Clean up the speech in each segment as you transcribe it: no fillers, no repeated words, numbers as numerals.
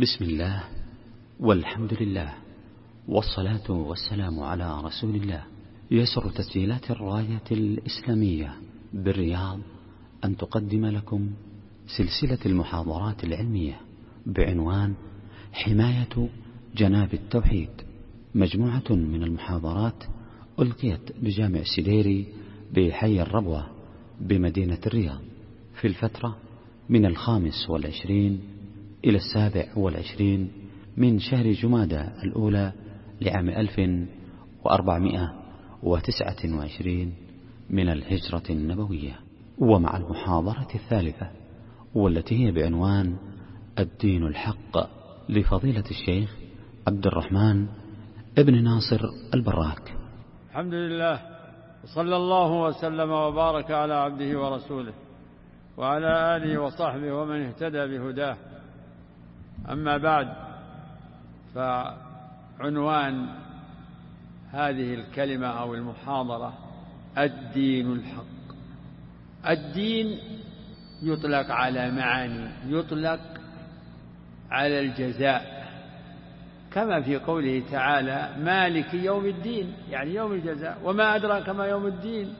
بسم الله والحمد لله والصلاة والسلام على رسول الله. يسر تسجيلات الراية الإسلامية بالرياض أن تقدم لكم سلسلة المحاضرات العلمية بعنوان حماية جناب التوحيد. مجموعة من المحاضرات ألقيت بجامع السديري بحي الربوة بمدينة الرياض في الفترة من 25 إلى 27 من شهر جمادى الأولى لعام 1429 من الهجرة النبوية، ومع المحاضرة الثالثة والتي هي بعنوان الدين الحق لفضيلة الشيخ عبد الرحمن ابن ناصر البراك. الحمد لله، وصلى الله وسلم وبارك على عبده ورسوله وعلى آله وصحبه ومن اهتدى بهداه. أما بعد، فعنوان هذه الكلمة أو المحاضرة الدين الحق. الدين يطلق على معاني، يطلق على الجزاء، كما في قوله تعالى مالك يوم الدين، يعني يوم الجزاء. وما أدراك ما يوم الدين.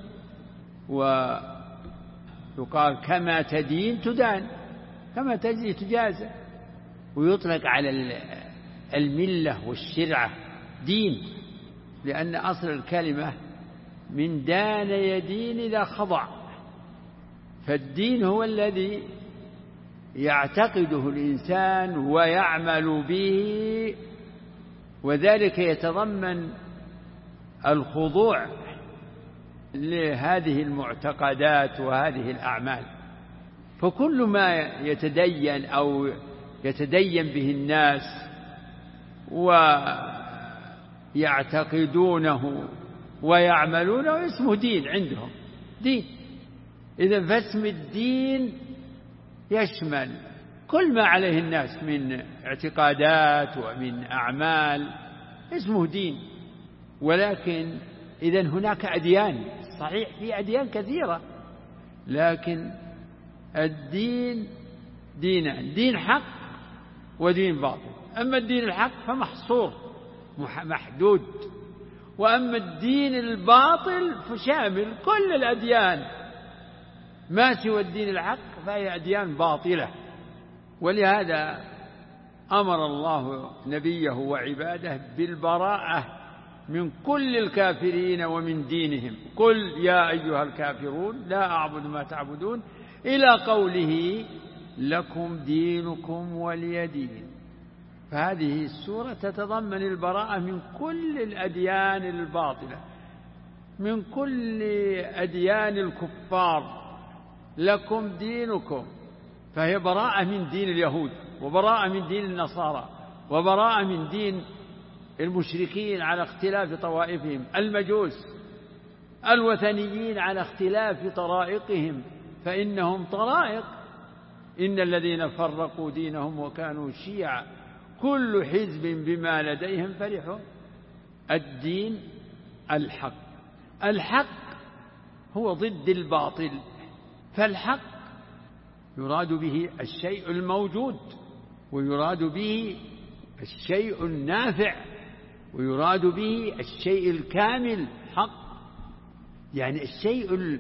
ويقال كما تدين تدان، كما تجزي تجازى. ويطلق على الملة والشرعة دين، لأن أصل الكلمة من دان يدين إذا خضع. فالدين هو الذي يعتقده الإنسان ويعمل به، وذلك يتضمن الخضوع لهذه المعتقدات وهذه الأعمال. فكل ما يتدين أو يتدين به الناس ويعتقدونه ويعملونه اسمه دين عندهم، دين. إذن فاسم الدين يشمل كل ما عليه الناس من اعتقادات ومن أعمال، اسمه دين. ولكن إذن هناك أديان، صحيح في أديان كثيرة، لكن الدين دينان، دين حق ودين باطل. أما الدين الحق فمحصور محدود، وأما الدين الباطل فشامل كل الأديان، ما سوى الدين الحق فهي أديان باطلة. ولهذا أمر الله نبيه وعباده بالبراءة من كل الكافرين ومن دينهم. قل يا أيها الكافرون لا أعبد ما تعبدون، إلى قوله لكم دينكم ولي دين. فهذه السورة تتضمن البراءة من كل الأديان الباطلة، من كل أديان الكفار. لكم دينكم، فهي براءة من دين اليهود، وبراءة من دين النصارى، وبراءة من دين المشركين على اختلاف طوائفهم، المجوس الوثنيين على اختلاف طرائقهم، فإنهم طرائق. إن الذين فرقوا دينهم وكانوا شيعا كل حزب بما لديهم فرحون. الدين الحق. الحق هو ضد الباطل، فالحق يراد به الشيء الموجود، ويراد به الشيء النافع، ويراد به الشيء الكامل. حق يعني الشيء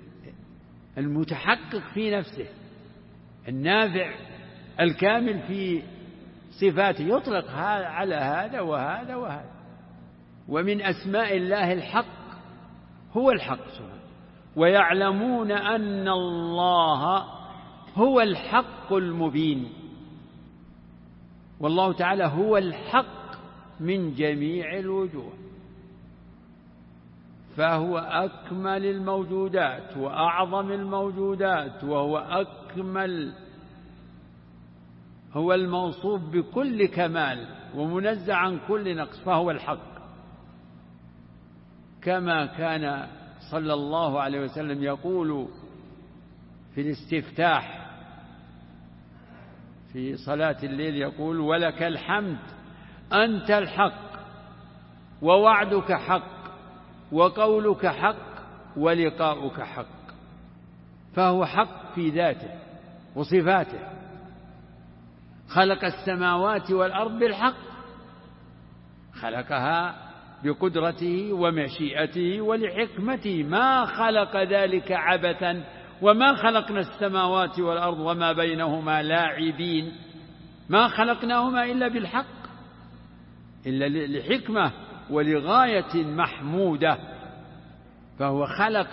المتحقق في نفسه، النافع الكامل في صفاته. يطلق على هذا وهذا وهذا. ومن أسماء الله الحق، هو الحق سبحانه. ويعلمون أن الله هو الحق المبين. والله تعالى هو الحق من جميع الوجوه، فهو أكمل الموجودات وأعظم الموجودات، وهو أكمل، هو الموصوف بكل كمال ومنزه عن كل نقص، فهو الحق. كما كان صلى الله عليه وسلم يقول في الاستفتاح في صلاة الليل، يقول ولك الحمد أنت الحق، ووعدك حق، وقولك حق، ولقاؤك حق. فهو حق في ذاته وصفاته. خلق السماوات والأرض بالحق، خلقها بقدرته ومشيئته ولحكمته، ما خلق ذلك عبثا، وما خلقنا السماوات والأرض وما بينهما لاعبين، ما خلقناهما إلا بالحق، إلا لحكمة ولغاية محمودة. فهو خلق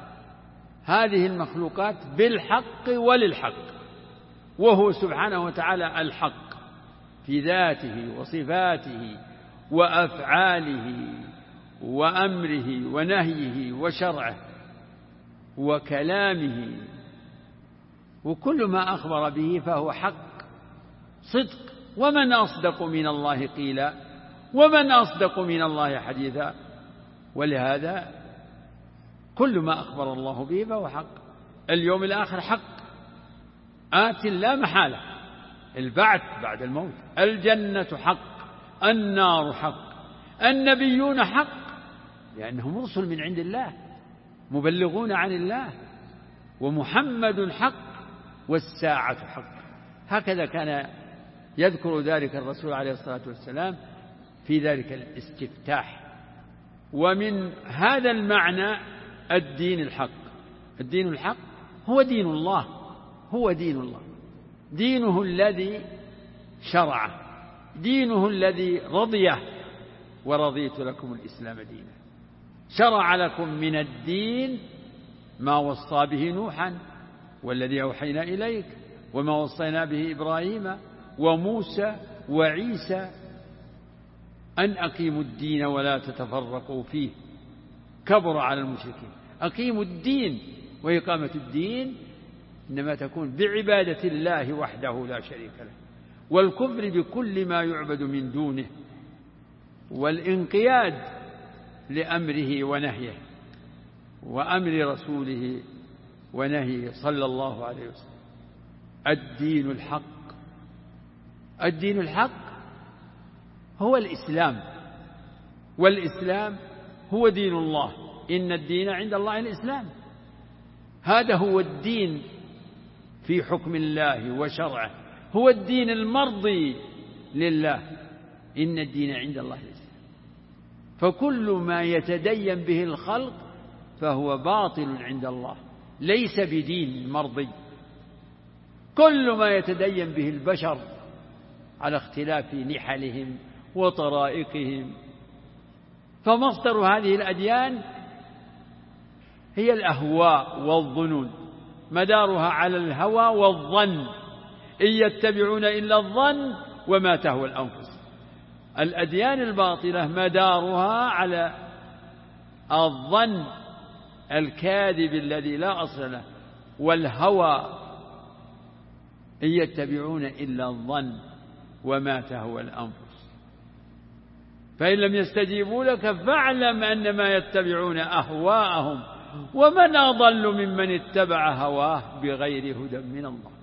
هذه المخلوقات بالحق وللحق، وهو سبحانه وتعالى الحق في ذاته وصفاته وأفعاله وأمره ونهيه وشرعه وكلامه، وكل ما أخبر به فهو حق صدق. ومن أصدق من الله قيلا، ومن أصدق من الله حديثا. ولهذا كل ما أخبر الله به فهو حق. اليوم الآخر حق آت لا محالة، البعث بعد الموت، الجنة حق، النار حق، النبيون حق، لأنهم رسل من عند الله مبلغون عن الله، ومحمد حق، والساعة حق. هكذا كان يذكر ذلك الرسول عليه الصلاة والسلام في ذلك الاستفتاح. ومن هذا المعنى الدين الحق. الدين الحق هو دين الله، هو دين الله، دينه الذي شرعه، دينه الذي رضيه. ورضيت لكم الإسلام دينا. شرع لكم من الدين ما وصى به نوحا والذي أوحينا إليك، وما وصينا به إبراهيم وموسى وعيسى، أن أقيموا الدين ولا تتفرقوا فيه، كبر على المشركين. أقيموا الدين، وإقامة الدين إنما تكون بعبادة الله وحده لا شريك له، والكفر بكل ما يعبد من دونه، والانقياد لأمره ونهيه، وأمر رسوله ونهيه صلى الله عليه وسلم. الدين الحق. الدين الحق هو الإسلام، والإسلام هو دين الله. إن الدين عند الله الإسلام، هذا هو الدين في حكم الله وشرعه، هو الدين المرضي لله. إن الدين عند الله الإسلام. فكل ما يتدين به الخلق فهو باطل عند الله، ليس بدين مرضي. كل ما يتدين به البشر على اختلاف نحلهم وطرائقهم. فمصدر هذه الأديان هي الأهواء والظنون، مدارها على الهوى والظن، إن يتبعون إلا الظن وما تهوى الأنفس. الأديان الباطلة مدارها على الظن الكاذب الذي لا أصل له، والهوى، إن يتبعون إلا الظن وما تهوى الأنفس. فإن لم يستجيبوا لك فاعلم أنما يتبعون أهواءهم، ومن أضل ممن اتبع هواه بغير هدى من الله.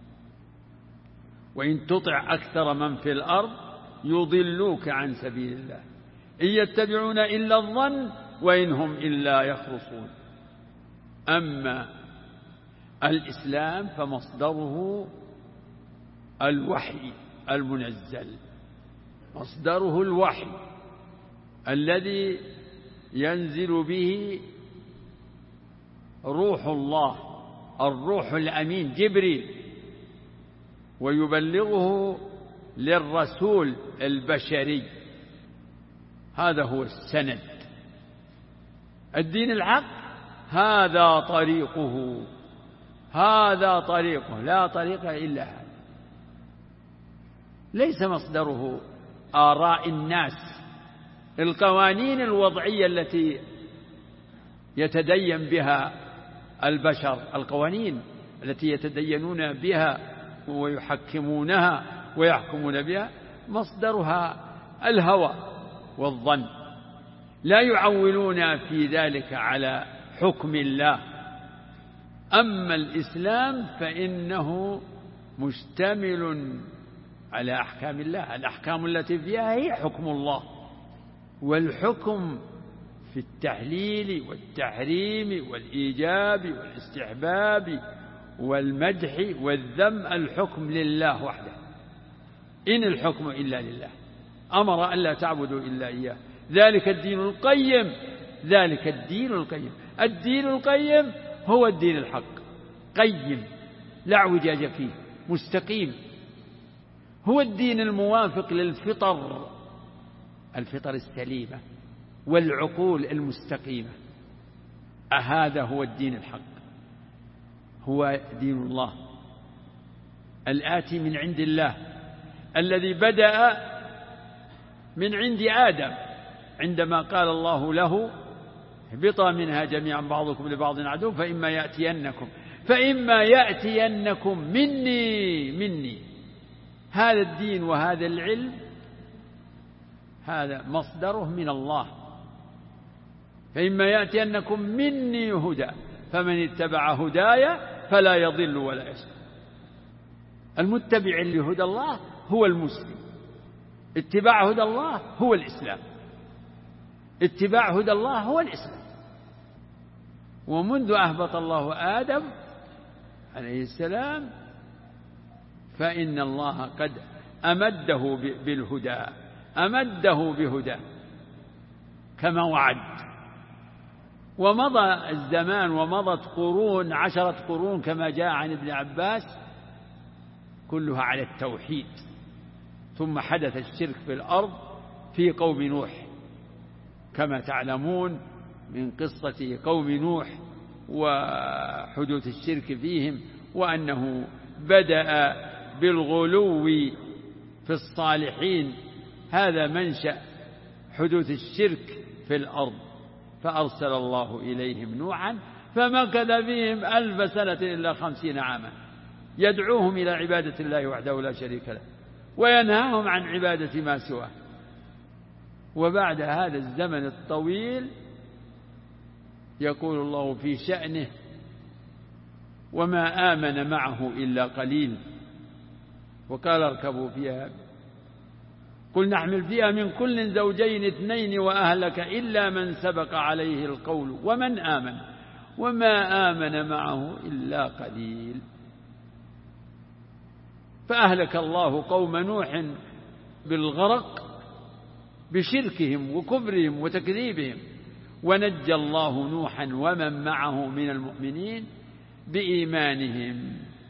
وإن تطع أكثر من في الأرض يضلوك عن سبيل الله، إن يتبعون إلا الظن وإن هم إلا يخرصون. أما الإسلام فمصدره الوحي المنزل، مصدره الوحي الذي ينزل به روح الله، الروح الأمين جبريل، ويبلغه للرسول البشري. هذا هو السند. الدين الحق هذا طريقه، هذا طريقه، لا طريق إلا هذا. ليس مصدره آراء الناس، القوانين الوضعية التي يتدين بها البشر، القوانين التي يتدينون بها ويحكمونها ويحكمون بها، مصدرها الهوى والظن، لا يعولون في ذلك على حكم الله. أما الإسلام فإنه مشتمل على أحكام الله، الأحكام التي فيها هي حكم الله، والحكم في التحليل والتحريم والإيجاب والاستحباب والمدح والذم الحكم لله وحده، إن الحكم إلا لله، أمر ألا تعبدوا إلا إياه، ذلك الدين القيم، ذلك الدين القيم. الدين القيم هو الدين الحق، قيم لا اعوجاج فيه، مستقيم، هو الدين الموافق للفطر، الفطر السليمة والعقول المستقيمة. هذا هو الدين الحق، هو دين الله الآتي من عند الله، الذي بدأ من عند آدم عندما قال الله له اهبطا منها جميعا بعضكم لبعض عدو فإما يأتينكم مني. هذا الدين وهذا العلم هذا مصدره من الله. فإما يأتينكم مني هدى فمن اتبع هداي فلا يضل ولا يشقى. المتبع لهدى الله هو المسلم، اتباع هدى الله هو الإسلام، اتباع هدى الله هو الإسلام. ومنذ أهبط الله آدم عليه السلام فإن الله قد أمده بالهدى، أمده بهدى كما وعد. ومضى الزمان ومضت قرون، 10 قرون كما جاء عن ابن عباس، كلها على التوحيد. ثم حدث الشرك في الأرض في قوم نوح كما تعلمون من قصة قوم نوح وحدوث الشرك فيهم، وأنه بدأ بالغلو في الصالحين، هذا منشأ حدوث الشرك في الأرض. فأرسل الله إليهم نوحا فمكث فيهم 1000 سنة إلا 50 عاما يدعوهم إلى عبادة الله وحده لا شريك له وينهاهم عن عبادة ما سواه. وبعد هذا الزمن الطويل يقول الله في شأنه وما آمن معه إلا قليل، وقال اركبوا فيها قل نحمل فيها من كل زوجين 2 وأهلك إلا من سبق عليه القول ومن آمن وما آمن معه إلا قليل. فأهلك الله قوم نوح بالغرق بشركهم وكفرهم وتكذيبهم، ونجى الله نوحا ومن معه من المؤمنين بإيمانهم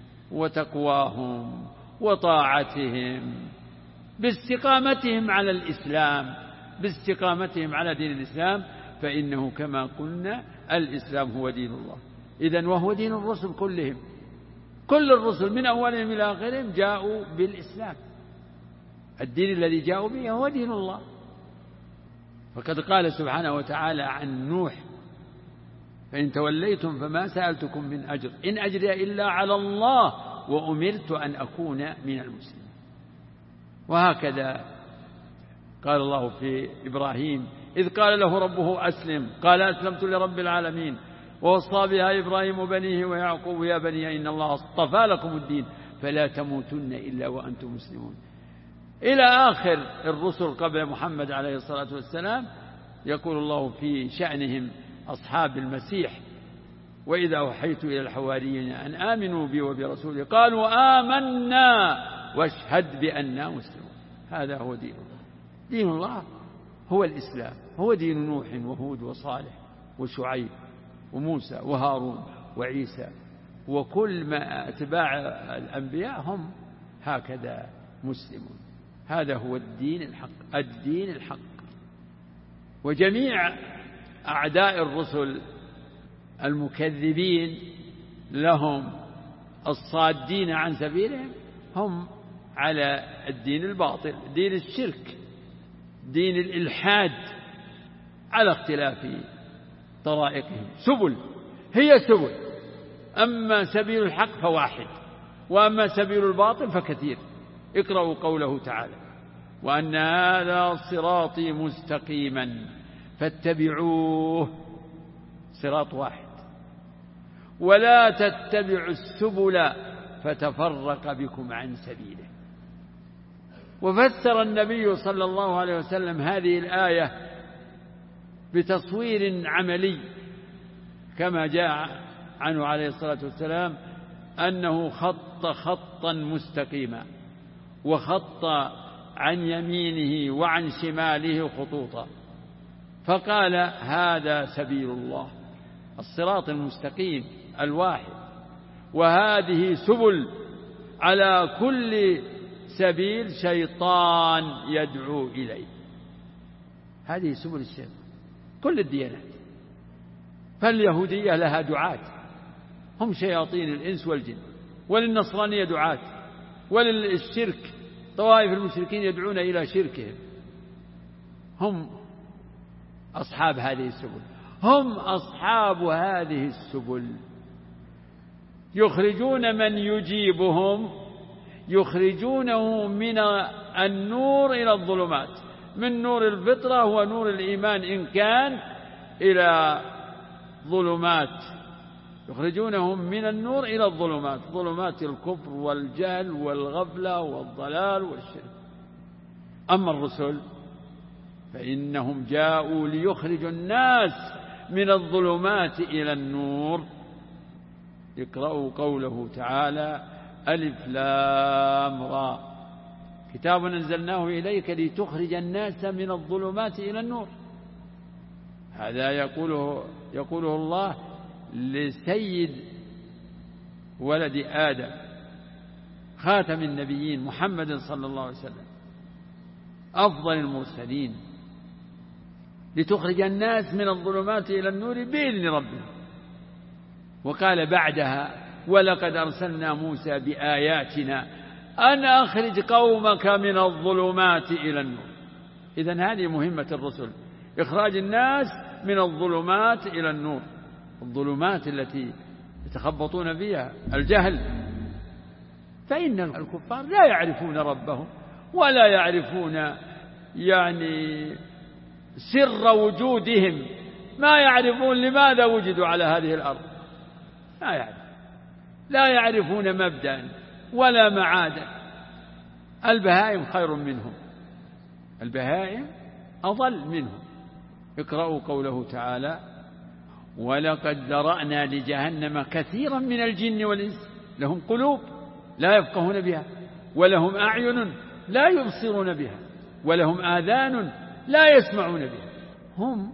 وتقواهم وطاعتهم باستقامتهم على الإسلام، باستقامتهم على دين الإسلام، فإنه كما قلنا الإسلام هو دين الله. إذن وهو دين الرسل كلهم، كل الرسل من أولهم إلى آخرهم جاءوا بالإسلام، الدين الذي جاءوا به هو دين الله. فقد قال سبحانه وتعالى عن نوح فإن توليتم فما سألتكم من أجر إن أجري إلا على الله وأمرت أن أكون من المسلمين. وهكذا قال الله في إبراهيم إذ قال له ربه أسلم قال أسلمت لرب العالمين ووصى بها إبراهيم بنيه ويعقوب يا بني إن الله اصطفى لكم الدين فلا تموتن إلا وأنتم مسلمون، إلى آخر الرسل قبل محمد عليه الصلاة والسلام. يقول الله في شأنهم أصحاب المسيح وإذا أوحيت إلى الحواريين أن آمنوا بي وبرسولي قالوا آمنا واشهد بأننا مسلمون. هذا هو دين الله. دين الله هو الإسلام، هو دين نوح وهود وصالح وشعيب وموسى وهارون وعيسى، وكل ما أتباع الأنبياء هم هكذا مسلمون. هذا هو الدين الحق، الدين الحق. وجميع أعداء الرسل المكذبين لهم الصادين عن سبيلهم هم على الدين الباطل، دين الشرك، دين الإلحاد، على اختلاف طرائقهم. سبل هي سبل، أما سبيل الحق فواحد وأما سبيل الباطل فكثير. اقرأوا قوله تعالى وأن هذا صراطي مستقيما فاتبعوه، صراط واحد، ولا تتبعوا السبل فتفرق بكم عن سبيله. وفسر النبي صلى الله عليه وسلم هذه الآية بتصوير عملي كما جاء عنه عليه الصلاة والسلام أنه خط خطا مستقيما وخط عن يمينه وعن شماله خطوطا، فقال هذا سبيل الله الصراط المستقيم الواحد، وهذه سبل على كل سبيل شيطان يدعو إليه. هذه سبل الشيطان كل الديانات. فاليهودية لها دعاة هم شياطين الإنس والجن، وللنصرانية دعاة، وللشرك طوائف المشركين يدعون إلى شركهم. هم أصحاب هذه السبل، هم أصحاب هذه السبل، يخرجون من يجيبهم، يخرجونه من النور إلى الظلمات، من نور الفطرة ونور الإيمان إن كان إلى ظلمات، يخرجونهم من النور إلى الظلمات، ظلمات الكفر والجهل والغفلة والضلال والشرك. أما الرسل فإنهم جاءوا ليخرجوا الناس من الظلمات إلى النور. اقرأوا قوله تعالى ألف لام را كتاب أنزلناه إليك لتخرج الناس من الظلمات إلى النور. هذا يقوله الله لسيد ولد آدم خاتم النبيين محمد صلى الله عليه وسلم أفضل المرسلين، لتخرج الناس من الظلمات إلى النور بإذن ربهم. وقال بعدها ولقد أرسلنا موسى بآياتنا أن أخرج قومك من الظلمات إلى النور. إذن هذه مهمة الرسل، إخراج الناس من الظلمات إلى النور، الظلمات التي يتخبطون فيها الجهل. فإن الكفار لا يعرفون ربهم ولا يعرفون سر وجودهم، ما يعرفون لماذا وجدوا على هذه الأرض، لا يعرفون مبدأ ولا معادا. البهائم خير منهم، البهائم أضل منهم. اقرأوا قوله تعالى ولقد ذرأنا لجهنم كثيرا من الجن والإنس لهم قلوب لا يفقهون بها، ولهم أعين لا يبصرون بها، ولهم آذان لا يسمعون بها. هم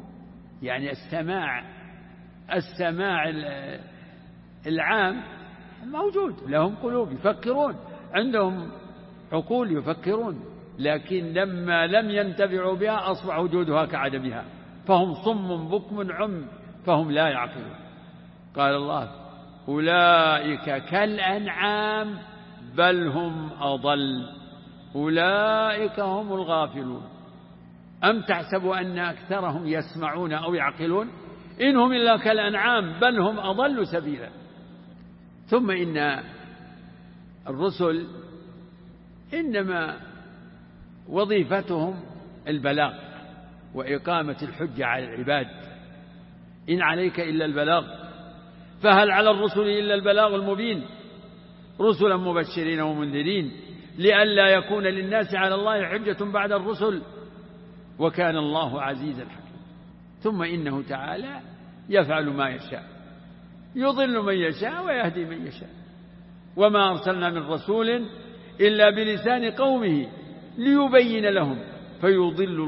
السماع العام موجود، لهم قلوب يفكرون، عندهم عقول يفكرون، لكن لما لم ينتفعوا بها أصبح وجودها كعدمها، فهم صم بكم عم فهم لا يعقلون. قال الله أولئك كالأنعام بل هم أضل أولئك هم الغافلون أم تحسب أن أكثرهم يسمعون أو يعقلون إنهم إلا كالأنعام بل هم أضل سبيلا. ثم إن الرسل إنما وظيفتهم البلاغ وإقامة الحجة على العباد، إن عليك إلا البلاغ، فهل على الرسل إلا البلاغ المبين، رسلا مبشرين ومنذرين لئلا يكون للناس على الله حجة بعد الرسل، وكان الله عزيزا حكيما. ثم إنه تعالى يفعل ما يشاء، يضل من يشاء ويهدي من يشاء، وما أرسلنا من رسول إلا بلسان قومه ليبين لهم فيضل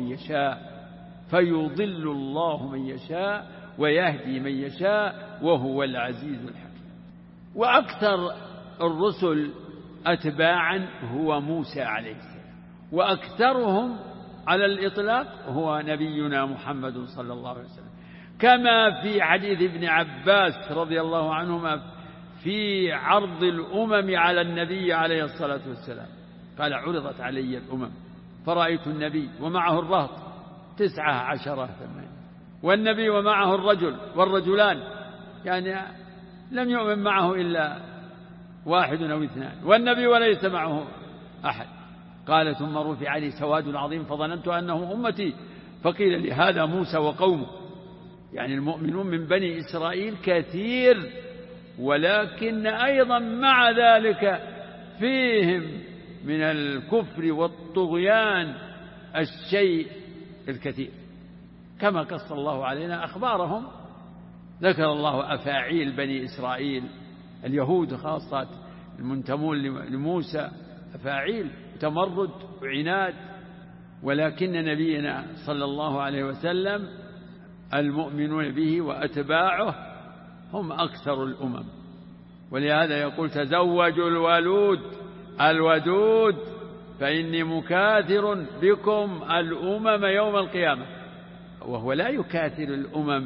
الله من يشاء ويهدي من يشاء وهو العزيز الحكيم. وأكثر الرسل أتباعا هو موسى عليه السلام، وأكثرهم على الإطلاق هو نبينا محمد صلى الله عليه وسلم، كما في حديث ابن عباس رضي الله عنهما في عرض الأمم على النبي عليه الصلاة والسلام، قال عرضت علي الأمم فرأيت النبي ومعه الرهط 19 والنبي ومعه الرجل والرجلان، لم يؤمن معه إلا 1 أو 2، والنبي وليس معه أحد. قال ثم رفع لي سواد عظيم فظننت أنه أمتي، فقيل لي هذا موسى وقومه. المؤمنون من بني إسرائيل كثير، ولكن أيضا مع ذلك فيهم من الكفر والطغيان الشيء الكثير، كما قص الله علينا أخبارهم. ذكر الله أفاعيل بني إسرائيل، اليهود خاصة المنتمون لموسى أفاعيل تمرد وعناد. ولكن نبينا صلى الله عليه وسلم المؤمنون به وأتباعه هم أكثر الأمم، ولهذا يقول تزوجوا الودود فإني مكاثر بكم الأمم يوم القيامة. وهو لا يكاثر الأمم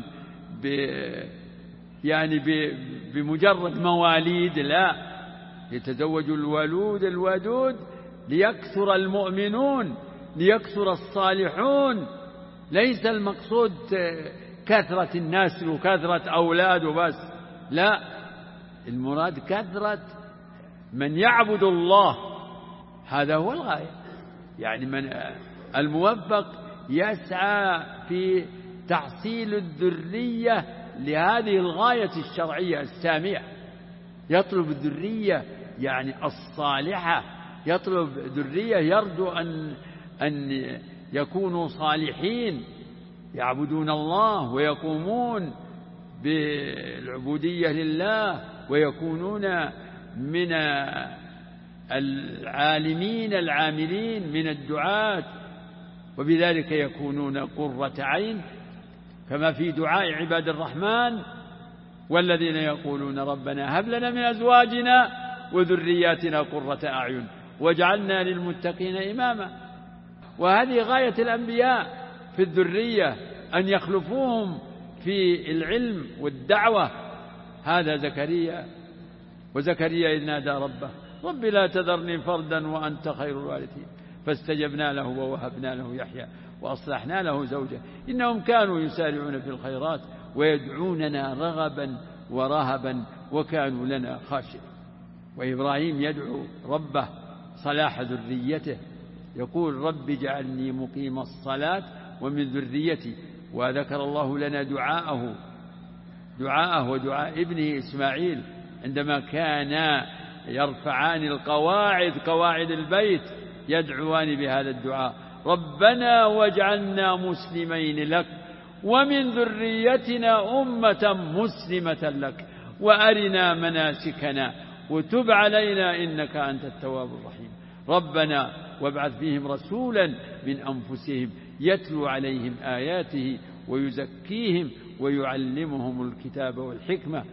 بمجرد مواليد، لا، يتزوج الودود ليكثر المؤمنون، ليكثر الصالحون. ليس المقصود كثرة الناس وكثرة أولاد وبس، لا، المراد كثرة من يعبد الله، هذا هو الغاية. يعني من الموفق يسعى في تحصيل الذرية لهذه الغاية الشرعية السامية، يطلب الذرية يعني الصالحة، يطلب ذرية يرجو أن يكونوا صالحين يعبدون الله ويقومون بالعبودية لله ويكونون من العالمين العاملين من الدعاة، وبذلك يكونون قرة عين، كما في دعاء عباد الرحمن والذين يقولون ربنا هب لنا من أزواجنا وذرياتنا قرة أعين واجعلنا للمتقين إماما. وهذه غاية الأنبياء في الذرية، أن يخلفوهم في العلم والدعوة. هذا زكريا، وزكريا إذ نادى ربه رب لا تذرني فردا وأنت خير الوارثين فاستجبنا له ووهبنا له يحيى وأصلحنا له زوجه إنهم كانوا يسارعون في الخيرات ويدعوننا رغبا ورهبا وكانوا لنا خاشعين. وإبراهيم يدعو ربه صلاح ذريته، يقول رب اجعلني مقيم الصلاة ومن ذريتي. وذكر الله لنا دعاءه ودعاء ابنه إسماعيل عندما كانا يرفعان قواعد البيت، يدعوان بهذا الدعاء ربنا واجعلنا مسلمين لك ومن ذريتنا أمة مسلمة لك وأرنا مناسكنا وتب علينا إنك أنت التواب الرحيم. ربنا وابعث فيهم رسولا من أنفسهم يتلو عليهم آياته ويزكيهم ويعلمهم الكتاب والحكمة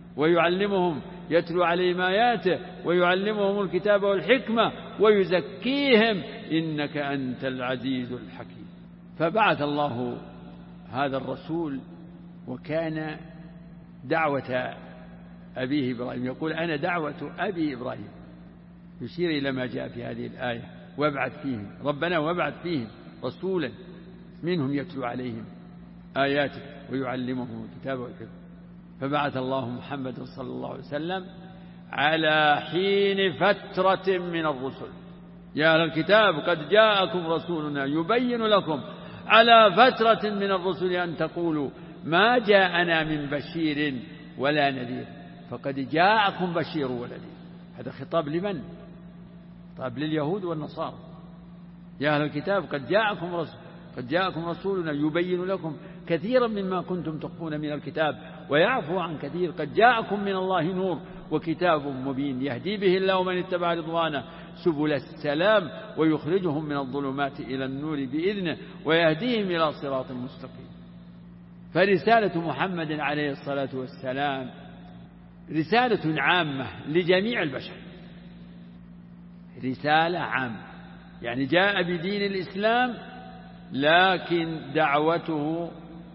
يتلو عليهم آياته ويعلمهم الكتاب والحكمة ويزكيهم إنك أنت العزيز الحكيم. فبعث الله هذا الرسول، وكان دعوة أبيه إبراهيم، يقول أنا دعوة أبي إبراهيم، يشير إلى ما جاء في هذه الآية وابعث فيهم، ربنا وابعث فيهم رسولا منهم يتلو عليهم آياته ويعلمهم الكتاب والحكمة. فبعث الله محمد صلى الله عليه وسلم على حين فترة من الرسل. يا أهل الكتاب قد جاءكم رسولنا يبين لكم على فترة من الرسل أن تقولوا ما جاءنا من بشير ولا نذير، فقد جاءكم بشير ونذير. هذا خطاب لمن؟ خطاب لليهود والنصارى. يا أهل الكتاب قد جاءكم رسولنا يبين لكم كثيرا مما كنتم تخفون من الكتاب ويعفو عن كثير، قد جاءكم من الله نور وكتاب مبين يهدي به الله من اتبع رضوانه سبل السلام ويخرجهم من الظلمات إلى النور بإذنه ويهديهم إلى صراط مستقيم. فرسالة محمد عليه الصلاة والسلام رسالة عامة لجميع البشر، رسالة عامة، يعني جاء بدين الإسلام لكن دعوته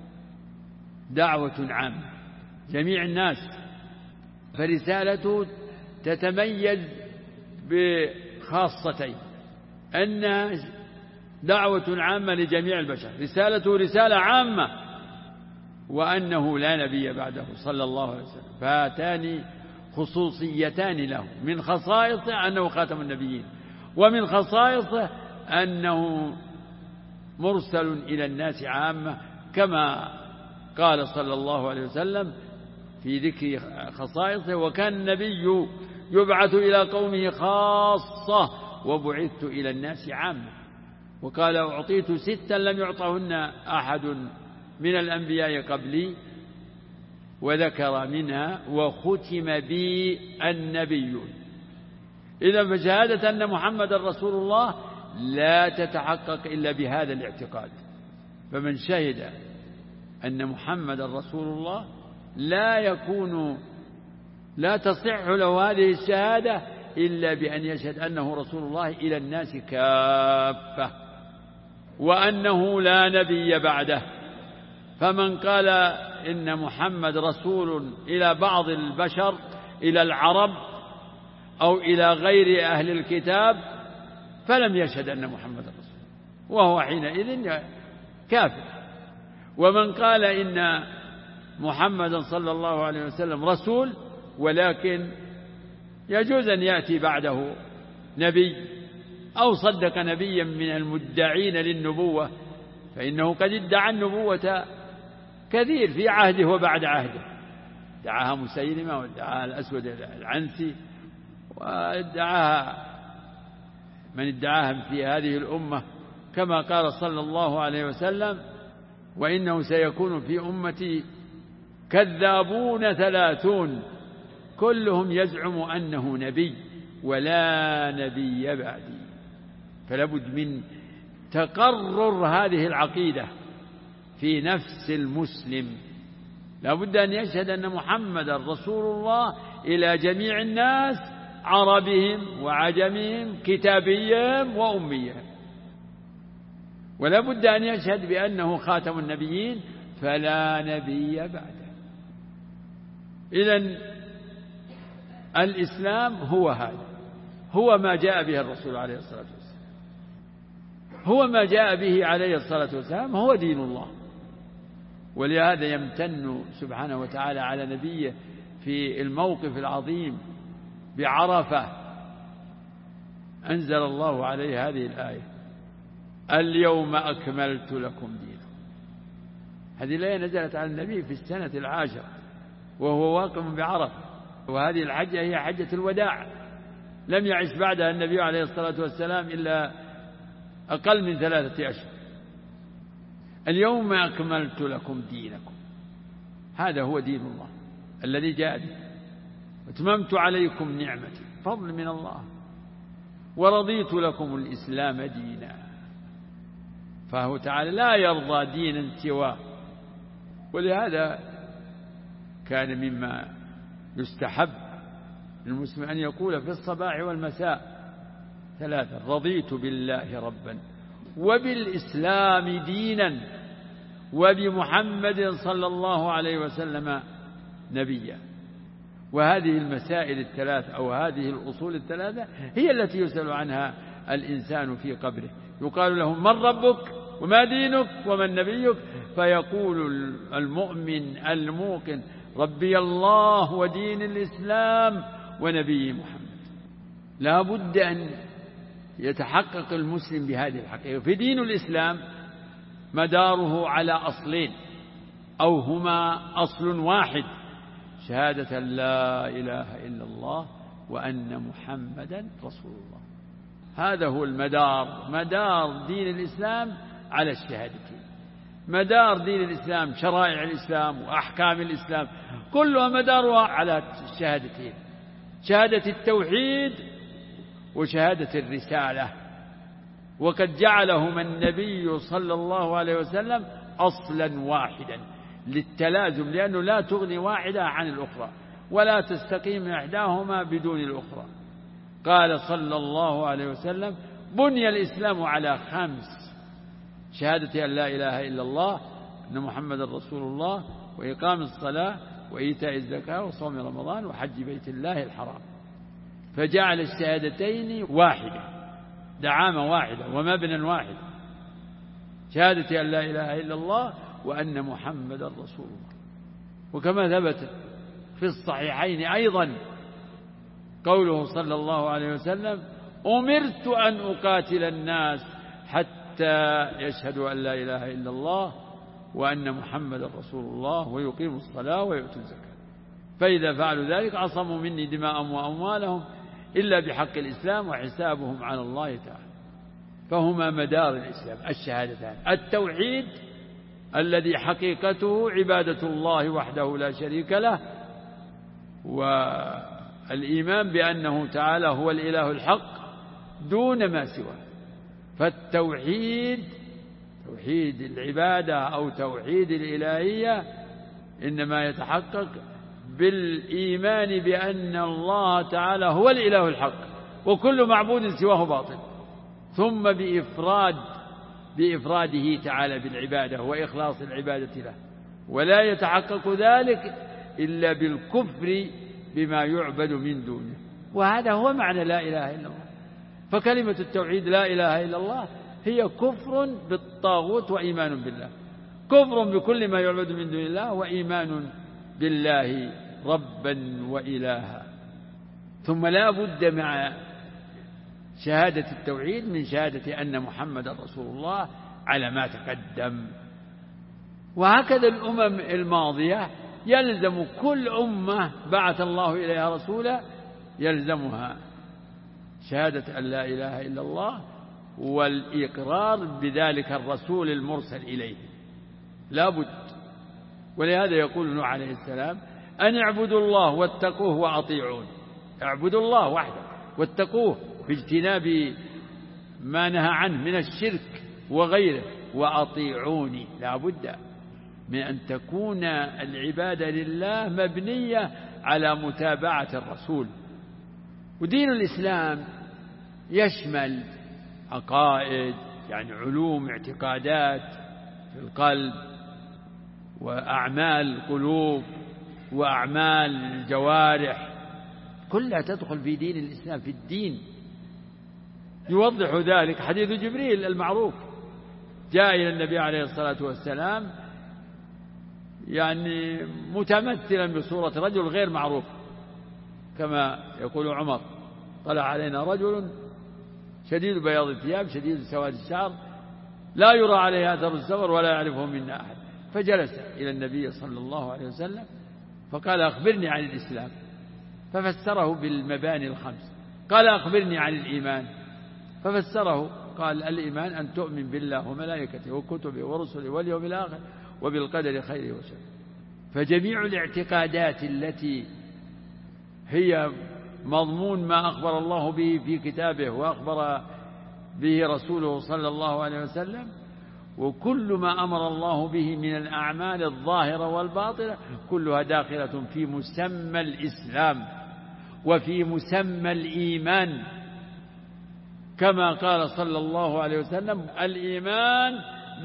دعوة عامة جميع الناس. فرسالته تتميز بخاصتين: أنها دعوة عامة لجميع البشر، رسالته رسالة عامة، وأنه لا نبي بعده صلى الله عليه وسلم. فهاتان خصوصيتان له، من خصائصه أنه خاتم النبيين، ومن خصائصه أنه مرسل إلى الناس عامة، كما قال صلى الله عليه وسلم في ذكر خصائصه: وكان النبي يبعث إلى قومه خاصة وبعثت إلى الناس عامة. وقال: أعطيت 6 لم يعطهن أحد من الأنبياء قبلي، وذكر منها: وختم بي النبيون. إذا فشهادة أن محمد رسول الله لا تتحقق إلا بهذا الاعتقاد. فمن شهد أن محمد رسول الله لا تصح له هذه الشهادة إلا بأن يشهد أنه رسول الله إلى الناس كافة، وأنه لا نبي بعده. فمن قال إن محمد رسول إلى بعض البشر، إلى العرب أو إلى غير أهل الكتاب، فلم يشهد أن محمد رسول، وهو حينئذ كافر. ومن قال إن محمد صلى الله عليه وسلم رسول، ولكن يجوز أن يأتي بعده نبي، أو صدق نبيا من المدعين للنبوة، فإنه قد ادعى النبوة كثير في عهده وبعد عهده، ادعاها مسيلمة، وادعاها الأسود العنسي، وادعاها من ادعاها في هذه الأمة، كما قال صلى الله عليه وسلم: وإنه سيكون في أمتي كذابون 30 كلهم يزعم أنه نبي ولا نبي بعدي. فلا بد من تقرر هذه العقيدة في نفس المسلم، لا بد أن يشهد أن محمد رسول الله إلى جميع الناس، عربهم وعجمهم، كتابيهم وأميهم، ولا بد أن يشهد بأنه خاتم النبيين فلا نبي بعده. إذن الإسلام هو هذا، هو ما جاء به الرسول عليه الصلاة والسلام، هو ما جاء به عليه الصلاة والسلام، هو دين الله. ولهذا يمتن سبحانه وتعالى على نبيه في الموقف العظيم بعرفة، أنزل الله عليه هذه الآية: اليوم أكملت لكم دينكم. هذه الآية نزلت على النبي في السنة 10 وهو واقف بعرفة، وهذه الحجة هي حجة الوداع، لم يعش بعدها النبي عليه الصلاة والسلام إلا أقل من 3 أشهر. اليوم أكملت لكم دينكم، هذا هو دين الله الذي جاء به. واتممت عليكم نعمتي، فضل من الله، ورضيت لكم الإسلام دينا. فهو تعالى لا يرضى دينا سواه. ولهذا كان مما يستحب للمسلم أن يقول في الصباح والمساء 3: رضيت بالله ربا، وبالإسلام دينا، وبمحمد صلى الله عليه وسلم نبيا. وهذه المسائل 3 أو هذه الأصول 3 هي التي يسأل عنها الإنسان في قبره. يقال له: من ربك وما دينك ومن نبيك؟ فيقول المؤمن الموقن: ربي الله ودين الإسلام ونبي محمد. لا بد أن يتحقق المسلم بهذه الحقيقة. في دين الإسلام مداره على أصلين، أو هما أصل واحد: شهادة لا إله إلا الله وأن محمدا رسول الله. هذا هو المدار، مدار دين الإسلام على الشهادتين. مدار دين الإسلام، شرائع الإسلام وأحكام الإسلام كلها مدارها على الشهادتين: شهادة التوحيد وشهادة الرسالة. وقد جعلهما النبي صلى الله عليه وسلم أصلا واحدا للتلازم، لأنه لا تغني واحدة عن الأخرى، ولا تستقيم إحداهما بدون الأخرى. قال صلى الله عليه وسلم: بني الإسلام على 5: شهادة أن لا إله إلا الله، أن محمد رسول الله، وإقام الصلاة، وإيتاء الزكاة، وصوم رمضان، وحج بيت الله الحرام. فجعل الشهادتين واحدة، دعامة واحدة ومبنى واحد: شهادة أن لا إله إلا الله وأن محمد رسول الله. وكما ثبت في الصحيحين أيضا قوله صلى الله عليه وسلم: أمرت أن أقاتل الناس حتى يشهدوا أن لا إله إلا الله وأن محمد رسول الله ويقيموا الصلاة ويؤتوا الزكاة، فإذا فعلوا ذلك عصموا مني دماءهم وأموالهم إلا بحق الإسلام وحسابهم على الله تعالى. فهما مدار الإسلام الشهادتان: التوحيد الذي حقيقته عبادة الله وحده لا شريك له، الإيمان بأنه تعالى هو الإله الحق دون ما سواه. فالتوحيد، توحيد العبادة أو توحيد الإلهية، إنما يتحقق بالإيمان بأن الله تعالى هو الإله الحق وكل معبود سواه باطل، ثم بإفراده تعالى بالعبادة وإخلاص العبادة له. ولا يتحقق ذلك إلا بالكفر بما يعبد من دونه، وهذا هو معنى لا إله إلا الله. فكلمة التوحيد لا إله إلا الله هي كفر بالطاغوت وإيمان بالله، كفر بكل ما يعبد من دون الله وإيمان بالله ربا وإلها. ثم لا بد مع شهادة التوحيد من شهادة أن محمد رسول الله على ما تقدم. وهكذا الأمم الماضية يلزم كل أمة بعث الله إليها رسولا يلزمها شهادة أن لا إله إلا الله والإقرار بذلك الرسول المرسل إليه، لا بد. ولهذا يقول نوح عليه السلام: أن اعبدوا الله واتقوه وأطيعون. اعبدوا الله وحده واتقوه باجتناب ما نهى عنه من الشرك وغيره، وأطيعوني. لا بد من أن تكون العبادة لله مبنية على متابعة الرسول. ودين الإسلام يشمل عقائد، يعني علوم اعتقادات في القلب، وأعمال القلوب، وأعمال الجوارح، كلها تدخل في دين الإسلام، في الدين. يوضح ذلك حديث جبريل المعروف، جاء إلى النبي عليه الصلاة والسلام يعني متمثلا بصورة رجل غير معروف، كما يقول عمر: طلع علينا رجل شديد بياض الثياب شديد سواد الشعر لا يرى عليه أثر السفر ولا يعرفه منا أحد. فجلس إلى النبي صلى الله عليه وسلم فقال: أخبرني عن الإسلام. ففسره بالمباني الخمس. قال: أخبرني عن الإيمان. ففسره قال: الإيمان أن تؤمن بالله وملائكته وكتبه ورسله واليوم الآخر وبالقدر خيره وشره. فجميع الاعتقادات التي هي مضمون ما أخبر الله به في كتابه وأخبر به رسوله صلى الله عليه وسلم، وكل ما أمر الله به من الأعمال الظاهرة والباطنة، كلها داخلة في مسمى الإسلام وفي مسمى الإيمان، كما قال صلى الله عليه وسلم: الإيمان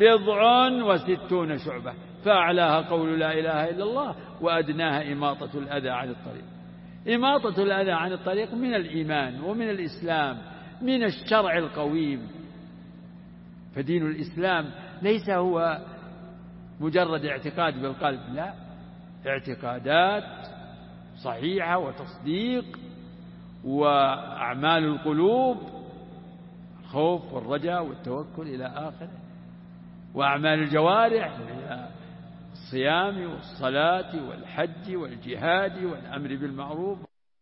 69 شعبة، فأعلاها قول لا إله إلا الله، وأدناها إماطة الأذى عن الطريق. إماطة الأذى عن الطريق من الإيمان ومن الإسلام، من الشرع القويم. فدين الإسلام ليس هو مجرد اعتقاد بالقلب، لا، اعتقادات صحيحة وتصديق وأعمال القلوب، الخوف والرجاء والتوكل إلى آخره، وأعمال الجوارح من الصيام والصلاة والحج والجهاد والأمر بالمعروف،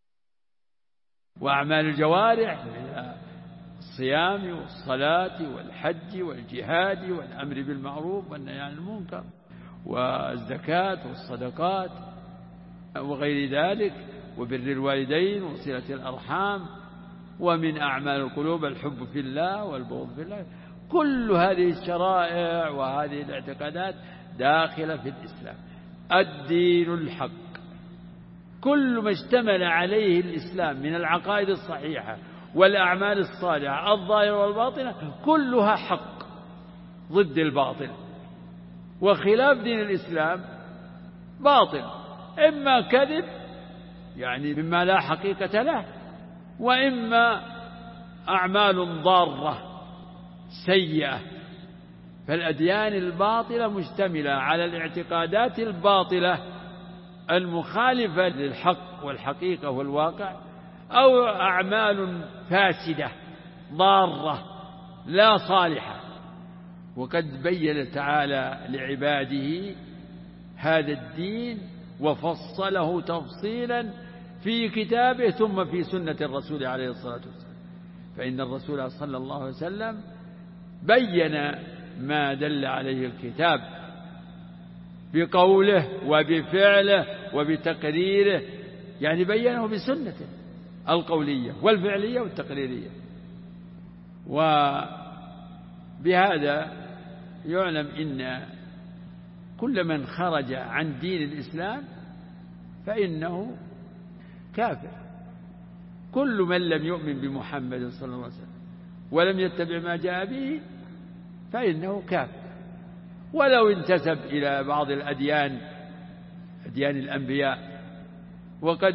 وأعمال الجوارح من الصيام والصلاة والحج والجهاد والأمر بالمعروف والنهي عن المنكر والزكاة والصدقات وغير ذلك، وبر الوالدين وصلة الأرحام. ومن أعمال القلوب الحب في الله والبغض في الله. كل هذه الشرائع وهذه الاعتقادات داخلة في الإسلام. الدين الحق كل ما اشتمل عليه الإسلام من العقائد الصحيحة والأعمال الصالحة الظاهرة والباطنة كلها حق ضد الباطل. وخلاف دين الإسلام باطل، إما كذب يعني مما لا حقيقة له، وإما أعمال ضارة سيئة. فالأديان الباطلة مشتملة على الاعتقادات الباطلة المخالفة للحق والحقيقة والواقع، أو أعمال فاسدة ضارة لا صالحة. وقد بين تعالى لعباده هذا الدين وفصله تفصيلا في كتابه ثم في سنة الرسول عليه الصلاة والسلام. فإن الرسول صلى الله عليه وسلم بين ما دل عليه الكتاب بقوله وبفعله وبتقريره يعني بينه بسنته القولية والفعلية والتقريرية. وبهذا يعلم إن كل من خرج عن دين الإسلام فإنه كافر. كل من لم يؤمن بمحمد صلى الله عليه وسلم ولم يتبع ما جاء به فإنه كافر، ولو انتسب إلى بعض الأديان، أديان الأنبياء. وقد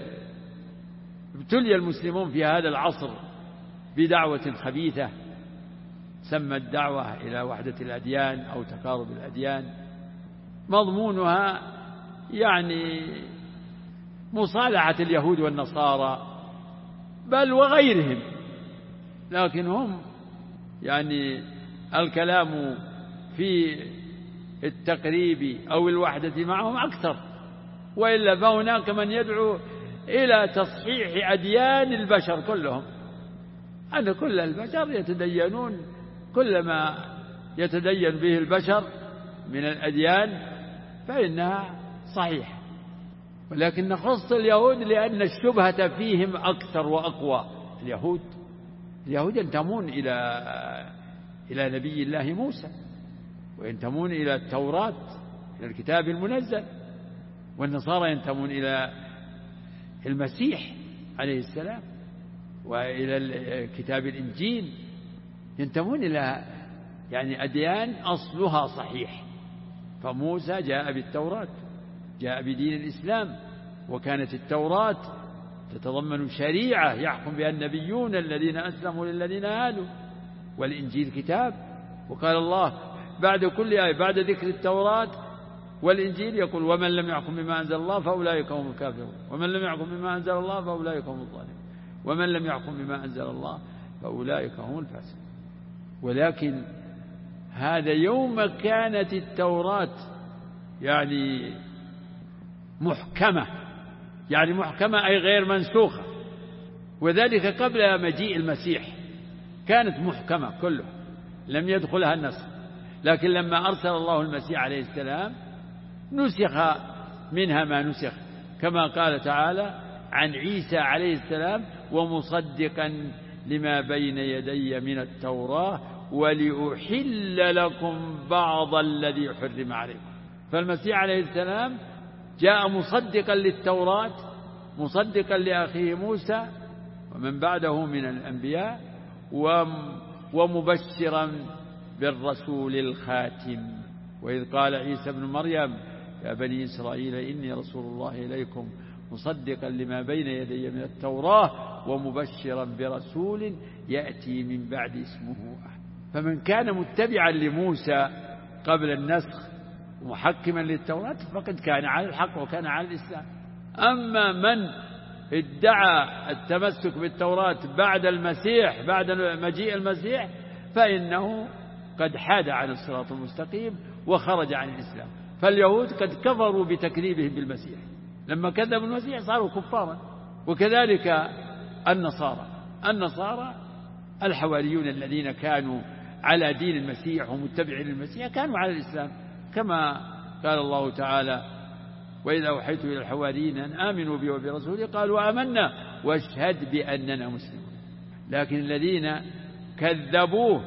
ابتلي المسلمون في هذا العصر بدعوة خبيثة سمت دعوة إلى وحدة الأديان أو تقارب الأديان، مضمونها يعني مصالحة اليهود والنصارى بل وغيرهم، لكن هم يعني الكلام في التقريب أو الوحدة معهم أكثر، وإلا فهناك من يدعو إلى تصحيح أديان البشر كلهم، أن كل البشر يتدينون كل ما يتدين به البشر من الأديان فإنها صحيحة، ولكن نخص اليهود لأن الشبهة فيهم أكثر وأقوى. اليهود ينتمون إلى نبي الله موسى، وينتمون إلى التوراة، إلى الكتاب المنزل، والنصارى ينتمون إلى المسيح عليه السلام وإلى الكتاب الإنجيل، ينتمون إلى يعني أديان أصلها صحيح. فموسى جاء بالتوراة، جاء بدين الإسلام، وكانت التوراة تتضمن شريعة يحكم بها النبيون الذين أسلموا للذين هادوا، والإنجيل كتاب. وقال الله بعد كل آية بعد ذكر التوراة والإنجيل يقول ومن لم يحكم بما أنزل الله فأولئك هم الكافرون، ومن لم يحكم بما أنزل الله فأولئك هم الظالمون، ومن لم يحكم بما أنزل الله فأولئك هم الفاسقون. ولكن هذا يوم كانت التوراة يعني محكمة، يعني محكمة أي غير منسوخة، وذلك قبل مجيء المسيح كانت محكمة كلها لم يدخلها النسخ. لكن لما أرسل الله المسيح عليه السلام نسخ منها ما نسخ، كما قال تعالى عن عيسى عليه السلام ومصدقا لما بين يدي من التوراة ولأحل لكم بعض الذي حرم عليكم. فالمسيح عليه السلام جاء مصدقا للتوراة، مصدقا لأخيه موسى ومن بعده من الأنبياء، ومبشرا بالرسول الخاتم. وإذ قال عيسى ابن مريم يا بني إسرائيل إني رسول الله إليكم مصدقا لما بين يدي من التوراة ومبشرا برسول يأتي من بعد اسمه أحمد. فمن كان متبعا لموسى قبل النسخ محكما للتوراة فقد كان على الحق وكان على الإسلام. أما من ادعى التمسك بالتوراة بعد المسيح، بعد مجيء المسيح، فإنه قد حاد عن الصراط المستقيم وخرج عن الإسلام. فاليهود قد كفروا بتكذيبهم بالمسيح، لما كذبوا المسيح صاروا كفارا. وكذلك النصارى الحواريون الذين كانوا على دين المسيح ومتبعين المسيح كانوا على الإسلام، كما قال الله تعالى وإذا أوحيت إلى الحواريين أن آمنوا بي وبرسولي قالوا آمنا واشهد بأننا مسلمون. لكن الذين كذبوه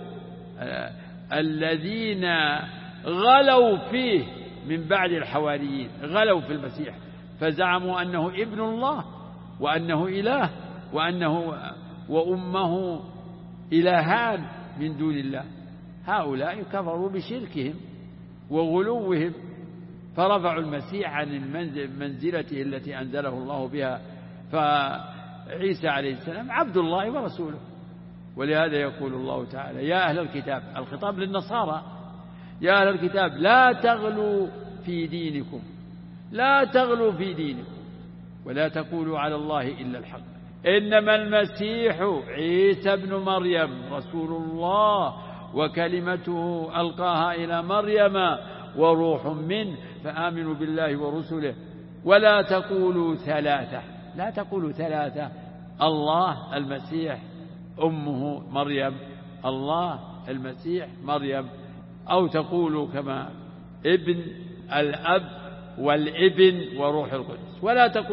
الذين غلوا فيه من بعد الحواريين، غلوا في المسيح فزعموا أنه ابن الله وأنه إله وأنه وأمه إلهان من دون الله، هؤلاء كفروا بشركهم وغلوهم فرفعوا المسيح عن منزلته التي أنزله الله بها. فعيسى عليه السلام عبد الله ورسوله. ولهذا يقول الله تعالى يا أهل الكتاب، الخطاب للنصارى، يا أهل الكتاب لا تغلوا في دينكم، لا تغلوا في دينكم ولا تقولوا على الله إلا الحق، إنما المسيح عيسى ابن مريم رسول الله وكلمته ألقاها إلى مريم وروح منه فآمنوا بالله ورسله ولا تقولوا ثلاثة. لا تقولوا ثلاثة، الله المسيح أمه مريم، الله المسيح مريم، أو تقولوا كما ابن الأب والابن وروح القدس.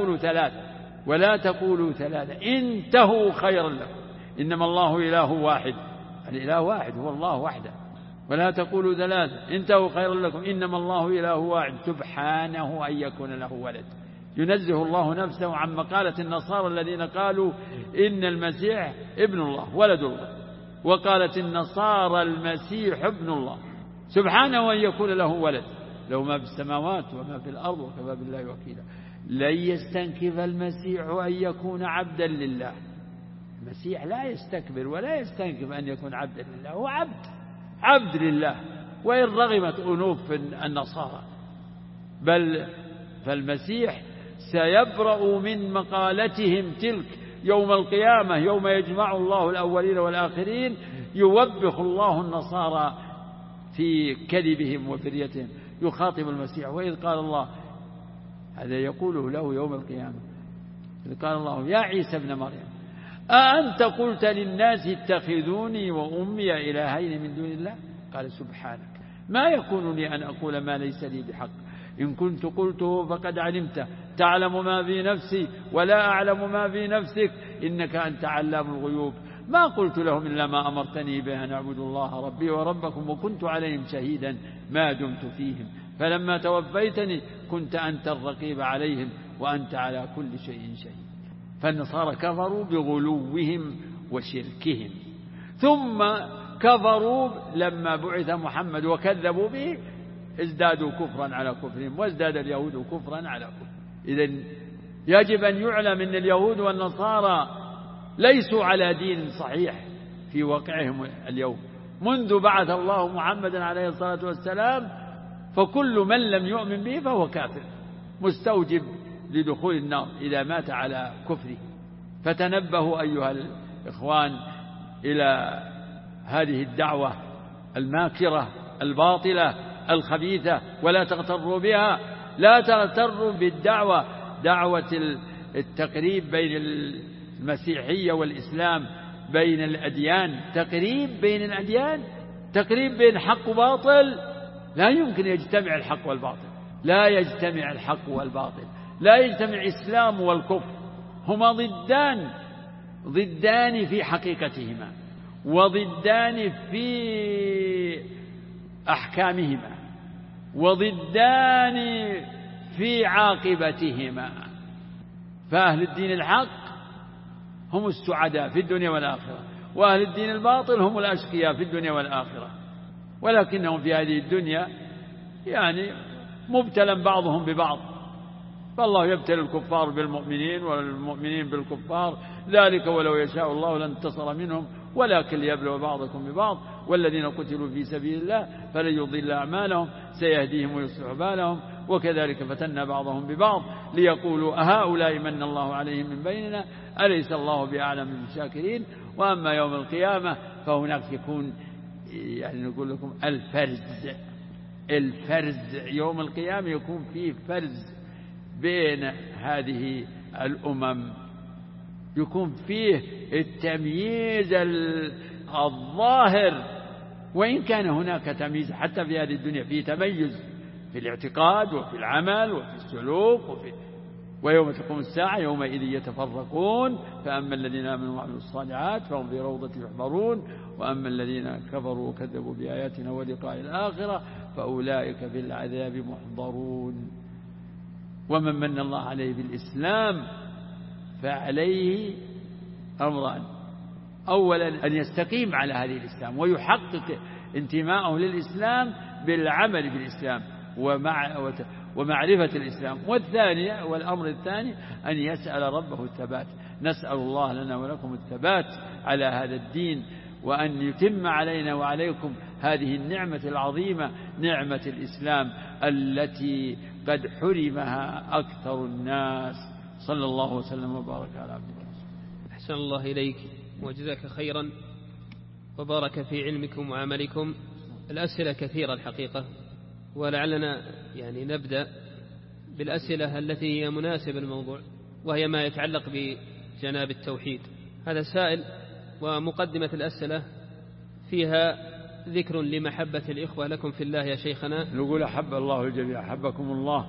ولا تقولوا ثلاثة انتهوا خيرا لكم، إنما الله إله واحد، الإله واحد هو الله وحده. ولا تقولوا ثلاثة انتهوا خيرا لكم إنما الله إله واحد سبحانه أن يكون له ولد. ينزه الله نفسه عن مقالة النصارى الذين قالوا إن المسيح ابن الله ولد الله، وقالت النصارى المسيح ابن الله، سبحانه أن يكون له ولد، له ما في السماوات وما في الأرض وكفى بالله وكيلا. لن يستنكف المسيح أن يكون عبدا لله. المسيح لا يستكبر ولا يستنكف أن يكون عبدا لله، هو عبد لله، وإن رغمت أنوف النصارى. بل فالمسيح سيبرأ من مقالتهم تلك يوم القيامة، يوم يجمع الله الأولين والآخرين، يوبخ الله النصارى في كذبهم وفريتهم. يخاطب المسيح وإذ قال الله، هذا يقوله له يوم القيامة، إذ قال الله يا عيسى ابن مريم أأنت قلت للناس اتخذوني وأمي إلهين من دون الله؟ قال سبحانك ما يكون لي أن أقول ما ليس لي بحق، إن كنت قلته فقد علمته، تعلم ما في نفسي ولا أعلم ما في نفسك، إنك أنت علام الغيوب. ما قلت لهم إلا ما أمرتني به أن أعبدوا الله ربي وربكم، وكنت عليهم شهيدا ما دمت فيهم، فلما توفيتني كنت أنت الرقيب عليهم وأنت على كل شيء شهيد. فالنصارى كفروا بغلوهم وشركهم، ثم كفروا لما بعث محمد وكذبوا به، ازدادوا كفرا على كفرهم، وازداد اليهود كفرا على كفر. إذن يجب أن يعلم أن اليهود والنصارى ليسوا على دين صحيح في واقعهم اليوم. منذ بعث الله محمدا عليه الصلاة والسلام فكل من لم يؤمن به فهو كافر مستوجب لدخول النار إذا مات على كفره. فتنبهوا أيها الإخوان إلى هذه الدعوة الماكرة الباطلة الخبيثة، ولا تغتروا بها. لا تغتروا بالدعوة، دعوة التقريب بين المسيحية والإسلام، بين الأديان، تقريب بين الأديان، تقريب بين حق وباطل. لا يمكن يجتمع الحق والباطل، لا يجتمع الحق والباطل، لا يجتمع الإسلام والكفر، هما ضدان في حقيقتهما، وضدان في أحكامهما، وضدان في عاقبتهما. فأهل الدين الحق هم السعداء في الدنيا والآخرة، وأهل الدين الباطل هم الأشقياء في الدنيا والآخرة، ولكنهم في هذه الدنيا يعني مبتلى بعضهم ببعض، فالله يبتلي الكفار بالمؤمنين والمؤمنين بالكفار، ذلك ولو يشاء الله لانتصر منهم ولكن ليبلو بعضكم ببعض، والذين قتلوا في سبيل الله فلن يضل أعمالهم سيهديهم ويصلح بالهم، وكذلك فتنا بعضهم ببعض ليقولوا أهؤلاء من الله عليهم من بيننا أليس الله بأعلم بالشاكرين. وأما يوم القيامة فهناك يكون يعني نقول لكم الفرز يوم القيامة يكون فيه فرز بين هذه الأمم، يكون فيه التمييز الظاهر، وإن كان هناك تمييز حتى في هذه الدنيا، فيه تميز في الاعتقاد وفي العمل وفي السلوك ويوم تقوم الساعة يومئذ يتفرقون، فأما الذين آمنوا وعملوا الصالحات فهم في روضة يحبرون، وأما الذين كفروا وكذبوا بآياتنا ولقاء الآخرة فأولئك في العذاب محضرون. ومن من الله عليه بالإسلام فعليه أمران: أولا أن يستقيم على هذه الإسلام ويحقق انتماءه للإسلام بالعمل بالإسلام ومعرفة الإسلام، والأمر الثاني أن يسأل ربه الثبات. نسأل الله لنا ولكم الثبات على هذا الدين، وأن يتم علينا وعليكم هذه النعمة العظيمة، نعمة الإسلام التي قد حرمها أكثر الناس. صلى الله وسلم وبارك على عبده ورسوله. أحسن الله إليك وجزاك خيرا وبارك في علمكم وعملكم. الأسئلة كثيرة الحقيقة، ولعلنا يعني نبدأ بالأسئلة التي هي مناسبة للموضوع، وهي ما يتعلق بجناب التوحيد. هذا سائل ومقدمة الأسئلة فيها ذكر لمحبة الإخوة لكم في الله يا شيخنا. نقول أحب الله الجميع، أحبكم الله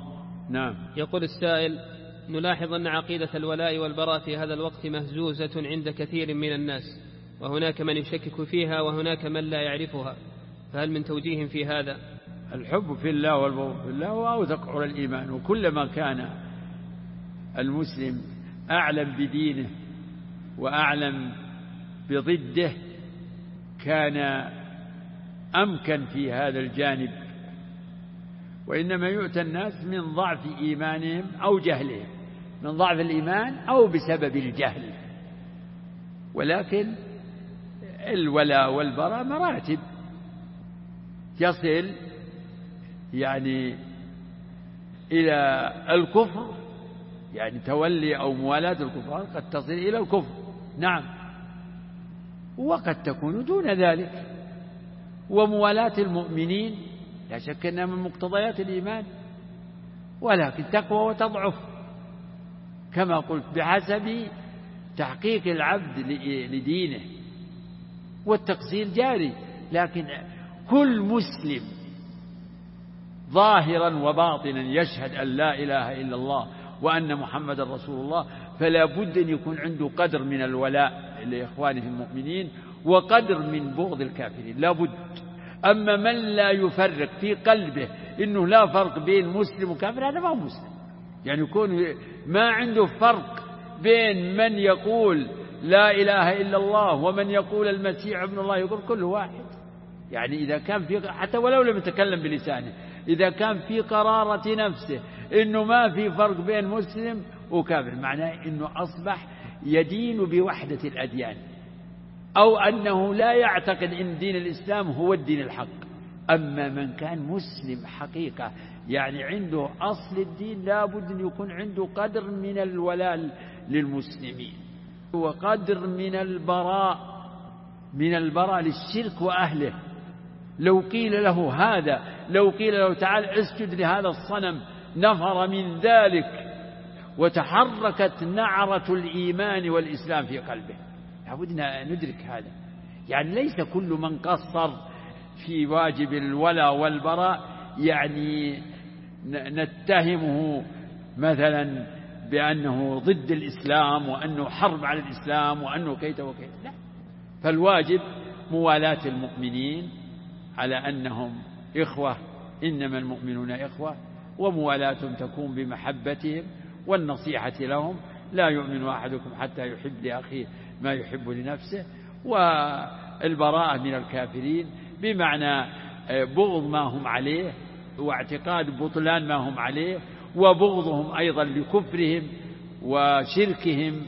نعم. يقول السائل: نلاحظ أن عقيدة الولاء والبراء في هذا الوقت مهزوزة عند كثير من الناس، وهناك من يشكك فيها وهناك من لا يعرفها، فهل من توجيه في هذا؟ الحب في الله والبغض في الله أوثق على الإيمان، وكلما كان المسلم أعلم بدينه وأعلم بضده كان أمكن في هذا الجانب، وإنما يؤتى الناس من ضعف إيمانهم أو جهلهم، من ضعف الإيمان أو بسبب الجهل. ولكن الولاء والبراء مراتب، يصل يعني إلى الكفر، يعني تولي أو موالاة الكفار قد تصل إلى الكفر، نعم، وقد تكون دون ذلك. وموالاة المؤمنين لا شك أنها من مقتضيات الإيمان، ولكن تقوى وتضعف كما قلت بحسب تحقيق العبد لدينه، والتقصير جاري. لكن كل مسلم ظاهرا وباطنا يشهد أن لا إله إلا الله وأن محمد رسول الله، فلا بد أن يكون عنده قدر من الولاء لإخوانه المؤمنين وقدر من بغض الكافرين، لا بد. أما من لا يفرق في قلبه إنه لا فرق بين مسلم وكافر، هذا ما هو مسلم. يعني يكون ما عنده فرق بين من يقول لا إله إلا الله ومن يقول المسيح ابن الله، يقول كل واحد. يعني إذا كان في، حتى ولو لم يتكلم بلسانه، إذا كان في قرارة نفسه إنه ما في فرق بين مسلم وكافر، معناه إنه أصبح يدين بوحدة الأديان، أو أنه لا يعتقد إن دين الإسلام هو الدين الحق. أما من كان مسلم حقيقة، يعني عنده أصل الدين، لا بد أن يكون عنده قدر من الولاء للمسلمين وقدر من البراء للشرك وأهله. لو قيل له تعال اسجد لهذا الصنم، نفر من ذلك وتحركت نعرة الإيمان والإسلام في قلبه. لابدنا ندرك هذا. يعني ليس كل من قصر في واجب الولاء والبراء يعني نتهمه مثلا بأنه ضد الإسلام وأنه حرب على الإسلام وأنه كيت وكيت، لا. فالواجب موالاة المؤمنين على أنهم إخوة، إنما المؤمنون إخوة، وموالاتهم تكون بمحبتهم والنصيحة لهم. لا يؤمن أحدكم حتى يحب لأخيه ما يحب لنفسه. والبراءة من الكافرين بمعنى بغض ما هم عليه واعتقاد بطلان ما هم عليه، وبغضهم أيضا لكفرهم وشركهم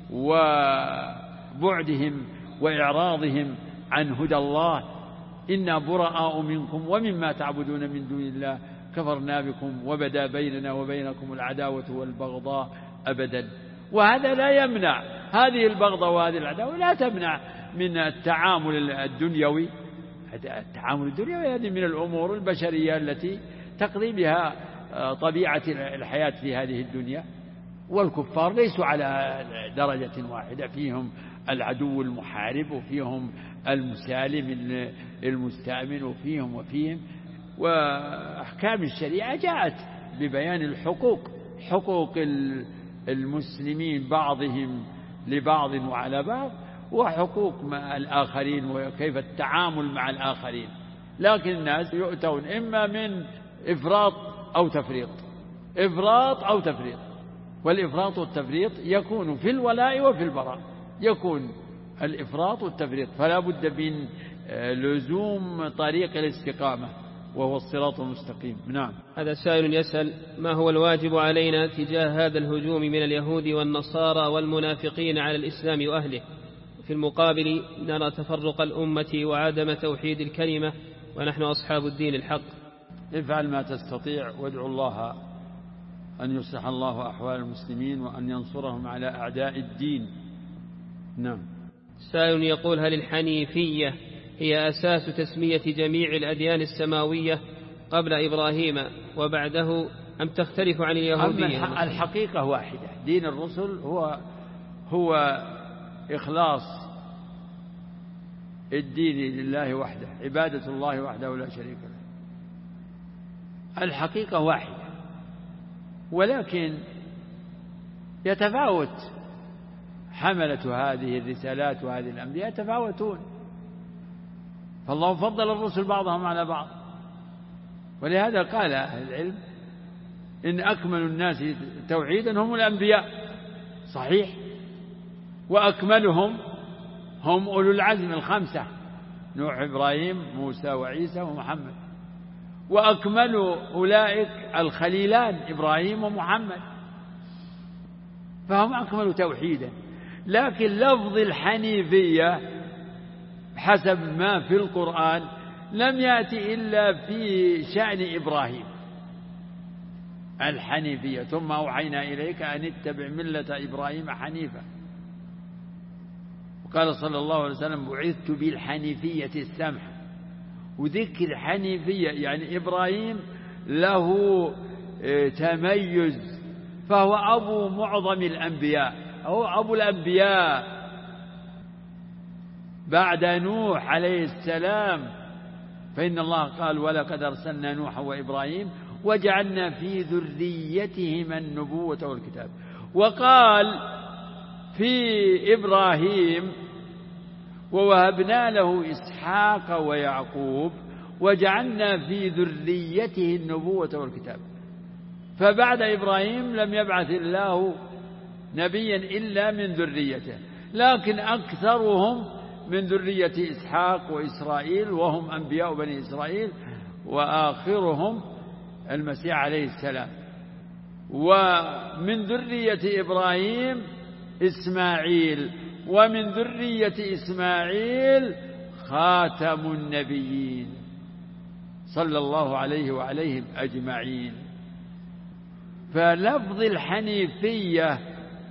وبعدهم وإعراضهم عن هدى الله. إنا براء منكم ومما تعبدون من دون الله كفرنا بكم وبدا بيننا وبينكم العداوة والبغضاء أبدا. وهذا لا يمنع، هذه البغضاء وهذه العداوة لا تمنع من التعامل الدنيوي. التعامل الدنيوي هذه من الأمور البشرية التي تقضي بها طبيعة الحياة في هذه الدنيا. والكفار ليسوا على درجة واحدة، فيهم العدو المحارب وفيهم المسالم المستأمن وفيهم. وأحكام الشريعة جاءت ببيان الحقوق، حقوق المسلمين بعضهم لبعض وعلى بعض، وحقوق مع الآخرين وكيف التعامل مع الآخرين. لكن الناس يؤتون إما من إفراط أو تفريط، إفراط أو تفريط. والإفراط والتفريط يكون في الولاء وفي البراء، يكون الإفراط والتفريط. فلا بد من لزوم طريق الاستقامة وهو الصراط المستقيم. نعم. هذا سائل يسأل: ما هو الواجب علينا تجاه هذا الهجوم من اليهود والنصارى والمنافقين على الإسلام وأهله؟ في المقابل نرى تفرق الأمة وعدم توحيد الكلمة ونحن أصحاب الدين الحق. افعل ما تستطيع وادعو الله أن يصلح الله أحوال المسلمين وأن ينصرهم على أعداء الدين. نعم. سائل يقول: هل الحنيفية هي أساس تسمية جميع الأديان السماوية قبل إبراهيم وبعده، أم تختلف عن اليهودية؟ الحقيقة واحدة، دين الرسل هو إخلاص الدين لله وحده، عبادة الله وحده لا شريك له. الحقيقة واحدة، ولكن يتفاوت حملة هذه الرسالات وهذه الأنبياء يتفاوتون، فالله فضل الرسل بعضهم على بعض. ولهذا قال أهل العلم إن أكمل الناس توحيدا هم الأنبياء، صحيح، وأكملهم هم أولو العزم الخمسة: نوح، إبراهيم، موسى، وعيسى، ومحمد. وأكمل أولئك الخليلان إبراهيم ومحمد، فهم أكمل توحيدا. لكن لفظ الحنيفية حسب ما في القرآن لم يأتي إلا في شأن إبراهيم، الحنيفية، ثم أوحينا إليك أن اتبع ملة إبراهيم حنيفا. وقال صلى الله عليه وسلم: بعثت بالحنيفية السمحة. وذكر حنيفية يعني إبراهيم له تميز، فهو أبو معظم الأنبياء، أو أبو الأنبياء بعد نوح عليه السلام. فإن الله قال: ولقد أرسلنا نوحا وإبراهيم وجعلنا في ذريتهما النبوة والكتاب. وقال في إبراهيم: ووهبنا له إسحاق ويعقوب وجعلنا في ذريته النبوة والكتاب. فبعد إبراهيم لم يبعث الله نبيا إلا من ذريته، لكن أكثرهم من ذرية إسحاق وإسرائيل، وهم أنبياء بني إسرائيل، وآخرهم المسيح عليه السلام. ومن ذرية إبراهيم إسماعيل، ومن ذرية إسماعيل خاتم النبيين صلى الله عليه وعليهم أجمعين. فلفظ الحنيفية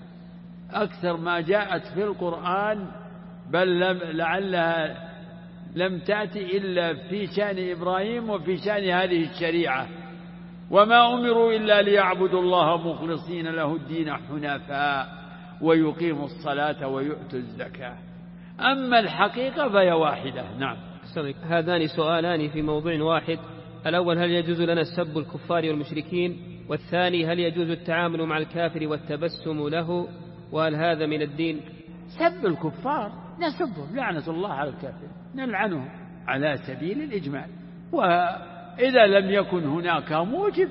أكثر ما جاءت في القرآن، بل لعلها لم تأتي إلا في شأن إبراهيم وفي شأن هذه الشريعة: وما أمروا إلا ليعبدوا الله مخلصين له الدين حنفاء ويقيموا الصلاة ويؤتوا الزكاة. أما الحقيقة فهي واحدة. نعم. هذان سؤالان في موضوع واحد: الأول هل يجوز لنا سب الكفار والمشركين؟ والثاني هل يجوز التعامل مع الكافر والتبسم له؟ وهل هذا من الدين؟ سب الكفار نسبهم، لعنة الله على الكافر، نلعنهم على سبيل الإجمال، وإذا لم يكن هناك موجب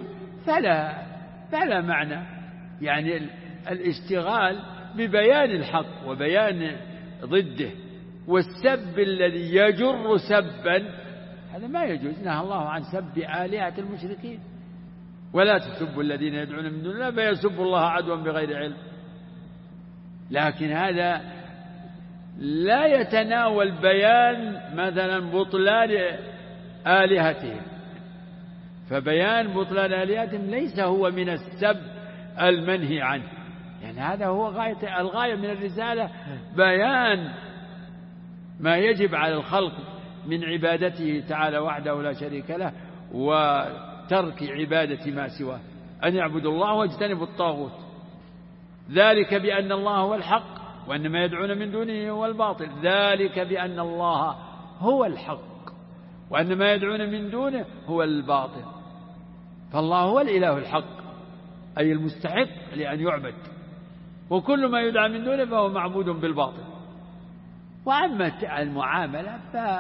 فلا معنى، يعني الاشتغال ببيان الحق وبيان ضده. والسب الذي يجر سبا هذا ما يجوز، نهى الله عن سب آلهة المشركين: ولا تسبوا الذين يدعون من دون الله فيسبوا الله عدوا بغير علم. لكن هذا لا يتناول بيان مثلا بطلان آلهتهم، فبيان بطلان آلهتهم ليس هو من السب المنهي عنه، يعني هذا هو الغاية من الرسالة: بيان ما يجب على الخلق من عبادته تعالى وحده لا شريك له، وترك عبادة ما سواه، أن يعبدوا الله واجتنبوا الطاغوت. ذلك بأن الله هو الحق وأن ما يدعون من دونه هو الباطل. ذلك بأن الله هو الحق وأن ما يدعون من دونه هو الباطل. فالله هو الإله الحق، أي المستحق لأن يعبد، وكل ما يدعى من دونه فهو معبود بالباطل. وأما المعاملة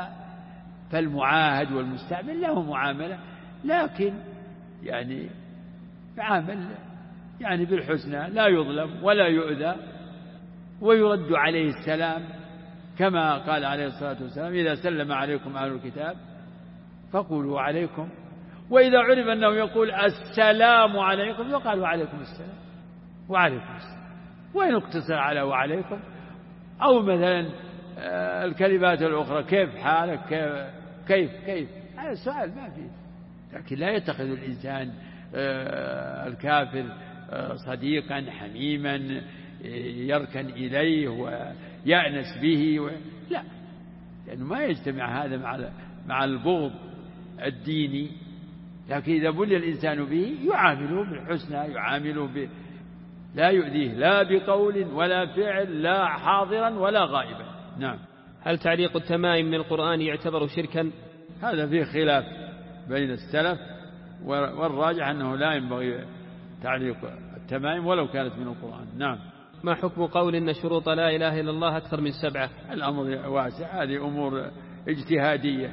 فالمعاهد والمستعمل له معاملة، لكن يعني يعامل يعني بالحسنى، لا يظلم ولا يؤذى، ويرد عليه السلام كما قال عليه الصلاة والسلام: إذا سلم عليكم أهل الكتاب فقولوا عليكم، وإذا عرف أنه يقول السلام عليكم فقال وعليكم السلام وعليكم السلام. وإن اقتصر على وعليكم، أو مثلا الكلمات الأخرى: كيف حالك، كيف هذا السؤال ما فيه. لكن لا يتخذ الإنسان الكافر صديقا حميما يركن إليه ويأنس به لا، لأنه ما يجتمع هذا مع البغض الديني. لكن إذا بلي الإنسان به يعامله بالحسنى، يعامله لا يؤذيه لا بقول ولا فعل، لا حاضرا ولا غائبا. نعم. هل تعليق التمائم من القرآن يعتبر شركا؟ هذا فيه خلاف بين السلف، والراجح أنه لا ينبغي تعليق التمائم ولو كانت من القرآن. نعم. ما حكم قول إن شروط لا إله إلا الله أكثر من 7؟ الأمر واسع، هذه أمور اجتهادية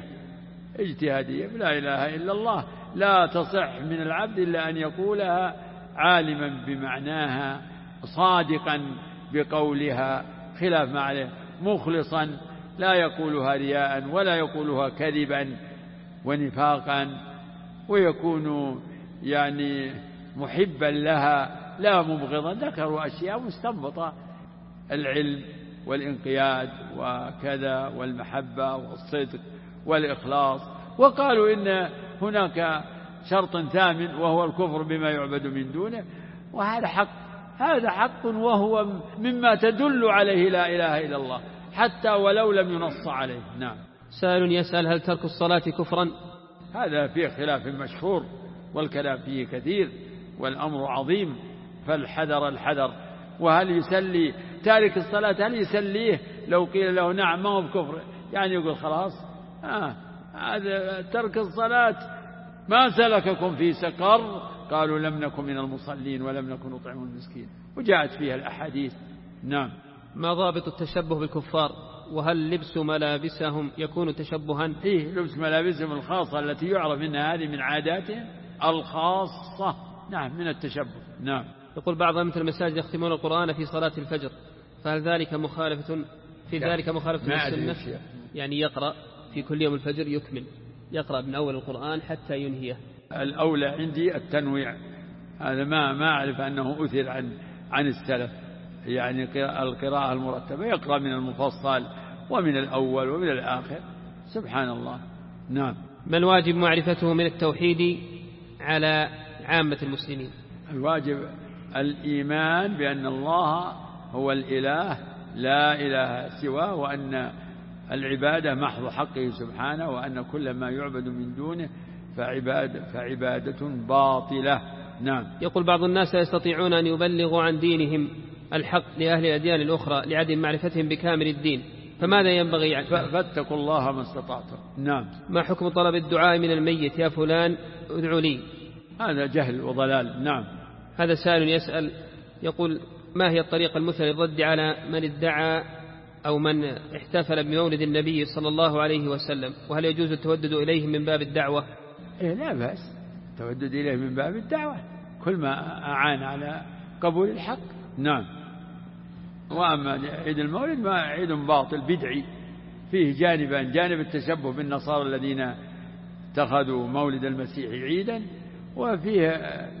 لا إله إلا الله لا تصح من العبد إلا أن يقولها عالما بمعناها، صادقا بقولها خلاف ما عليه، مخلصا لا يقولها رياء ولا يقولها كذبا ونفاقا، ويكون يعني محبا لها لا مبغضا. ذكروا أشياء مستنبطة، العلم والانقياد وكذا والمحبة والصدق والإخلاص، وقالوا إن هناك شرط ثامن وهو الكفر بما يعبد من دونه، وهذا حق، هذا حق وهو مما تدل عليه لا إله إلا الله حتى ولو لم ينص عليه. نعم. سائل يسأل: هل ترك الصلاة كفرا؟ هذا فيه خلاف مشهور والكلام فيه كثير والأمر عظيم، فالحذر الحذر. وهل يسلي تارك الصلاة، هل يسليه لو قيل له نعم ما هو بكفر، يعني يقول خلاص هذا ترك الصلاة ما سلككم في سقر؟ قالوا لم نكن من المصلين ولم نكن نطعم المسكين، وجاءت فيها الأحاديث. نعم. ما ضابط التشبه بالكفار؟ وهل لبس ملابسهم يكون تشبها؟ لبس ملابسهم الخاصة التي يعرف منها هذه من عاداتهم الخاصة. نعم، من التشبه. نعم. يقول: بعض أئمة المساجد يختمون القرآن في صلاة الفجر، فهل ذلك مخالفة للسنة؟ يعني يقرأ في كل يوم الفجر يكمل، يقرأ من أول القرآن حتى ينهيه. الأولى عندي التنويع، هذا ما أعرف أنه أثر عن السلف، يعني القراءة المرتبة، يقرأ من المفصل ومن الأول ومن الآخر. سبحان الله. نعم. ما الواجب معرفته من التوحيد على عامة المسلمين؟ الواجب الإيمان بأن الله هو الإله لا إله سواه، وأن العبادة محض حقه سبحانه، وأن كل ما يعبد من دونه فعبادة باطلة. نعم. يقول: بعض الناس يستطيعون أن يبلغوا عن دينهم الحق لأهل الأديان الأخرى لعدم معرفتهم بكامل الدين، فماذا ينبغي يعني؟ فاتقوا الله ما استطعتم. نعم. ما حكم طلب الدعاء من الميت: يا فلان ادعو لي؟ هذا جهل وضلال. نعم. هذا سائل يسأل يقول: ما هي الطريقة المثلى للرد على من ادعى أو من احتفل بمولد النبي صلى الله عليه وسلم، وهل يجوز التودد إليه من باب الدعوة؟ لا بأس التودد إليه من باب الدعوة، كل ما أعان على قبول الحق. نعم. وأما عيد المولد ما عيد باطل بدعي، فيه جانبان: جانب التشبه بالنصارى الذين اتخذوا مولد المسيح عيدا، وفيه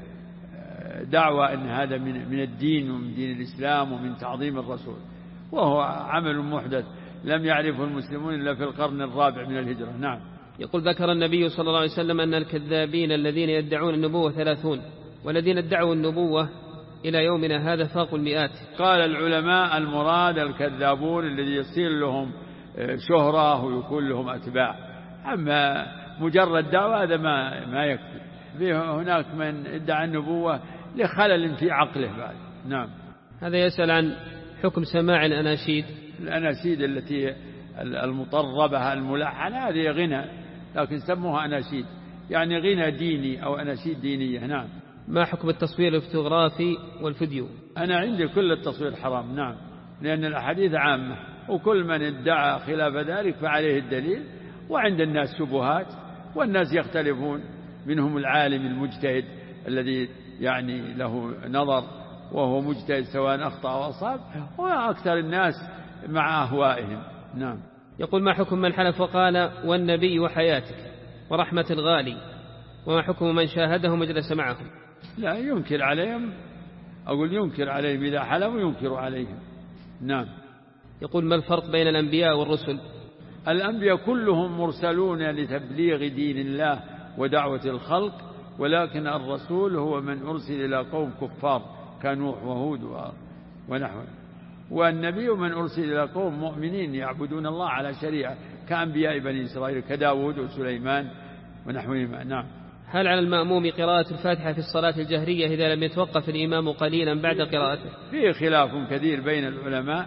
دعوة أن هذا من الدين ومن دين الإسلام ومن تعظيم الرسول، وهو عمل محدث لم يعرفه المسلمون إلا في القرن الرابع من الهجرة. نعم. يقول: ذكر النبي صلى الله عليه وسلم أن الكذابين الذين يدعون النبوة 30، والذين ادعوا النبوة إلى يومنا هذا فاقوا 100. قال العلماء: المراد الكذابون الذي يصير لهم شهرة ويكون لهم أتباع، أما مجرد دعوة هذا ما يكفي. هناك من ادعى النبوة لخلل في عقله بعد. نعم. هذا يسأل عن حكم سماع الأناشيد التي المطربة الملحنة، هذه غنى، لكن سموها أناشيد، يعني غنى ديني أو أناشيد دينية. نعم. ما حكم التصوير الفوتوغرافي والفيديو؟ أنا عندي كل التصوير حرام. نعم، لأن الأحاديث عامة، وكل من ادعى خلاف ذلك فعليه الدليل، وعند الناس شبهات، والناس يختلفون، منهم العالم المجتهد الذي يعني له نظر وهو مجتهد سواء أخطأ أو أصاب، وأكثر الناس مع أهوائهم. نعم. يقول: ما حكم من حلف وقال والنبي وحياتك ورحمة الغالي، وما حكم من شاهدهم وجلس معهم؟ لا ينكر عليهم، أقول ينكر عليهم إذا حلفوا ينكر عليهم. نعم. يقول: ما الفرق بين الأنبياء والرسل؟ الأنبياء كلهم مرسلون لتبليغ دين الله ودعوة الخلق، ولكن الرسول هو من أرسل إلى قوم كفار كنوح وهود ونحوه، والنبي من أرسل إلى قوم مؤمنين يعبدون الله على شريعة كأنبياء بني إسرائيل كداود وسليمان ونحوهما. نعم. هل على المأموم قراءة الفاتحة في الصلاة الجهرية إذا لم يتوقف الإمام قليلا بعد قراءته؟ فيه خلاف كثير بين العلماء،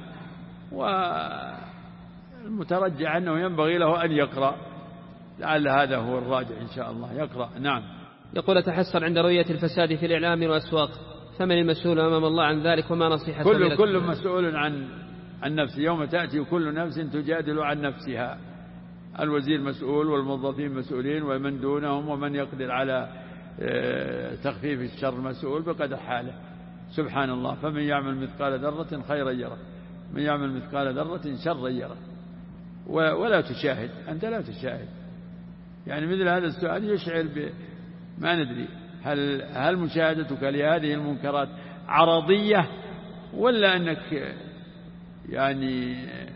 والمترجح أنه ينبغي له أن يقرأ، لعل هذا هو الراجح إن شاء الله، يقرأ. نعم. يقول أتحسر عند رؤية الفساد في الإعلام والأسواق، فمن المسؤول أمام الله عن ذلك وما نصيحة كل مسؤول عن نفسه، يوم تأتي كل نفس تجادل عن نفسها. الوزير مسؤول والموظفين مسؤولين ومن دونهم ومن يقدر على تخفيف الشر مسؤول بقدر حاله. سبحان الله. فمن يعمل مثقال ذرة خيرا يره، من يعمل مثقال ذرة شرا يره. ولا تشاهد، أنت لا تشاهد. يعني مثل هذا السؤال يشعر ما ندري هل مشاهدتك لهذه المنكرات عرضية ولا أنك يعني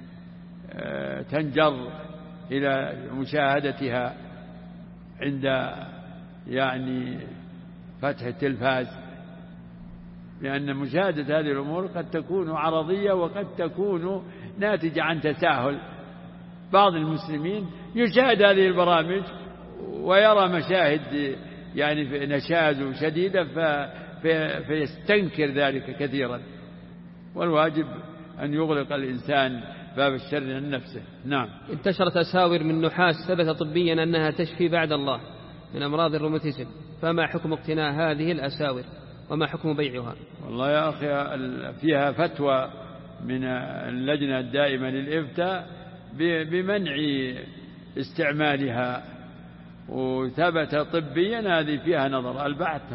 تنجر إلى مشاهدتها عند يعني فتح التلفاز. لأن مشاهدة هذه الأمور قد تكون عرضية وقد تكون ناتجة عن تساهل. بعض المسلمين يشاهد هذه البرامج ويرى مشاهد يعني نشاز شديدة فيستنكر ذلك كثيرا. والواجب أن يغلق الإنسان باب الشر عن نفسه. نعم. انتشرت أساور من نحاس ثبت طبيا أنها تشفي بعد الله من أمراض الروماتيزم، فما حكم اقتناء هذه الأساور وما حكم بيعها؟ والله يا أخي فيها فتوى من اللجنة الدائمة للإفتاء بمنع استعمالها، وثبت طبيا هذه فيها نظر. البحث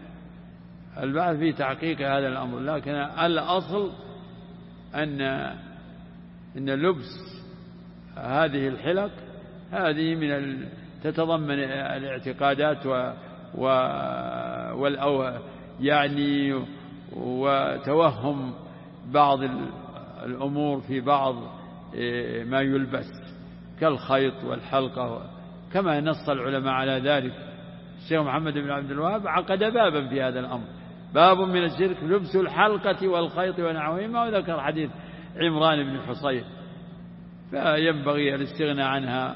في تحقيق هذا الأمر، لكن الأصل أن لبس هذه الحلق هذه تتضمن الاعتقادات يعني وتوهم بعض الأمور في بعض ما يلبس كالخيط والحلقة، كما نص العلماء على ذلك. الشيخ محمد بن عبد الوهاب عقد بابا في هذا الأمر، باب من الشرك لبس الحلقة والخيط ونحوهما، وذكر حديث عمران بن حصين. فينبغي الاستغناء عنها،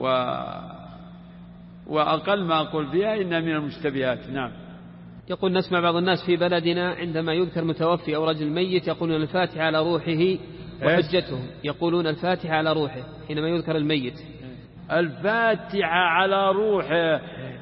وأقل ما أقول فيها إنها من المشتبهات. نعم. يقول نسمع بعض الناس في بلدنا عندما يذكر متوفي أو رجل ميت يقولون الفاتحة على روحه وحجتهم، يقولون الفاتحة على روحه حينما يذكر الميت. الفاتحة على روحه،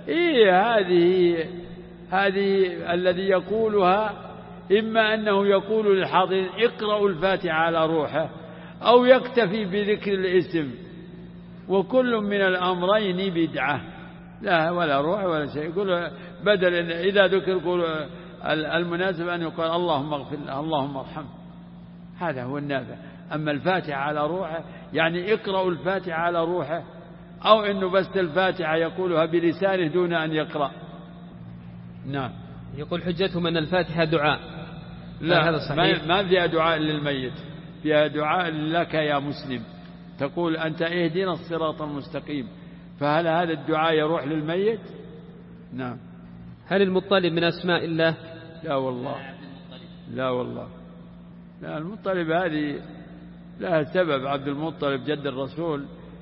هذه الذي يقولها إما أنه يقول للحاضرين اقرأوا الفاتحة على روحه، أو يكتفي بذكر الاسم، وكل من الأمرين بدعة، لا ولا روح ولا شيء. يقول بدل إذا ذكر يقول المناسب أن يقول اللهم اغفر له اللهم ارحمه، هذا هو النافع. أما الفاتحة على روحه يعني اقرأوا الفاتحة على روحه، أو إنه بس الفاتحة يقولها بلسانه دون أن يقرأ. نعم. يقول حجتهم أن الفاتحة دعاء. لا هذا صحيح، ما فيها دعاء للميت، فيها دعاء لك يا مسلم، تقول أنت اهدنا الصراط المستقيم. فهل هذا الدعاء يروح للميت؟ نعم. هل المطلب من أسماء الله؟ لا والله، لا والله، لا. المطلب هذه لها سبب. عبد المطلب جد الرسول،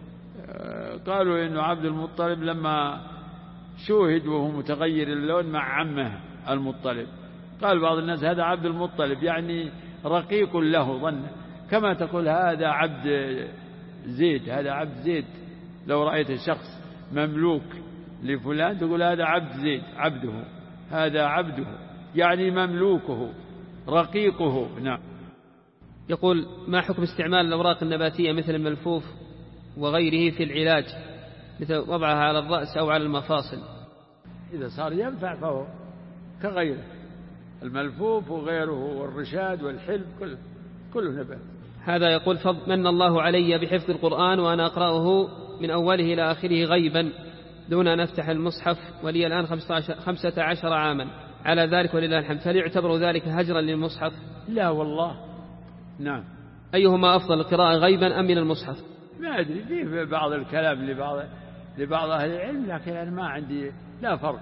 قالوا إنه عبد المطلب لما شوهد وهو متغير اللون مع عمه المطلب، قال بعض الناس هذا عبد المطلب يعني رقيق له ظن، كما تقول هذا عبد زيد، هذا عبد زيد. لو رأيت شخص مملوك لفلان تقول هذا عبد زيد، عبده، هذا عبده يعني مملوكه رقيقه. نعم. يقول ما حكم استعمال الأوراق النباتية مثل الملفوف وغيره في العلاج، مثل وضعها على الرأس أو على المفاصل؟ إذا صار ينفع فهو كغيره، الملفوف وغيره والرشاد والحلب كله نبات. هذا يقول من الله علي بحفظ القرآن وأنا أقرأه من أوله إلى آخره غيبا دون أن أفتح المصحف، ولي الآن 15 عاما على ذلك ولله الحمد، هل يعتبر ذلك هجرا للمصحف؟ لا والله. نعم. أيهما أفضل، القراءة غيبا أم من المصحف؟ ما أدري، فيه بعض الكلام لبعض أهل العلم، لكن أنا ما عندي لا فرق.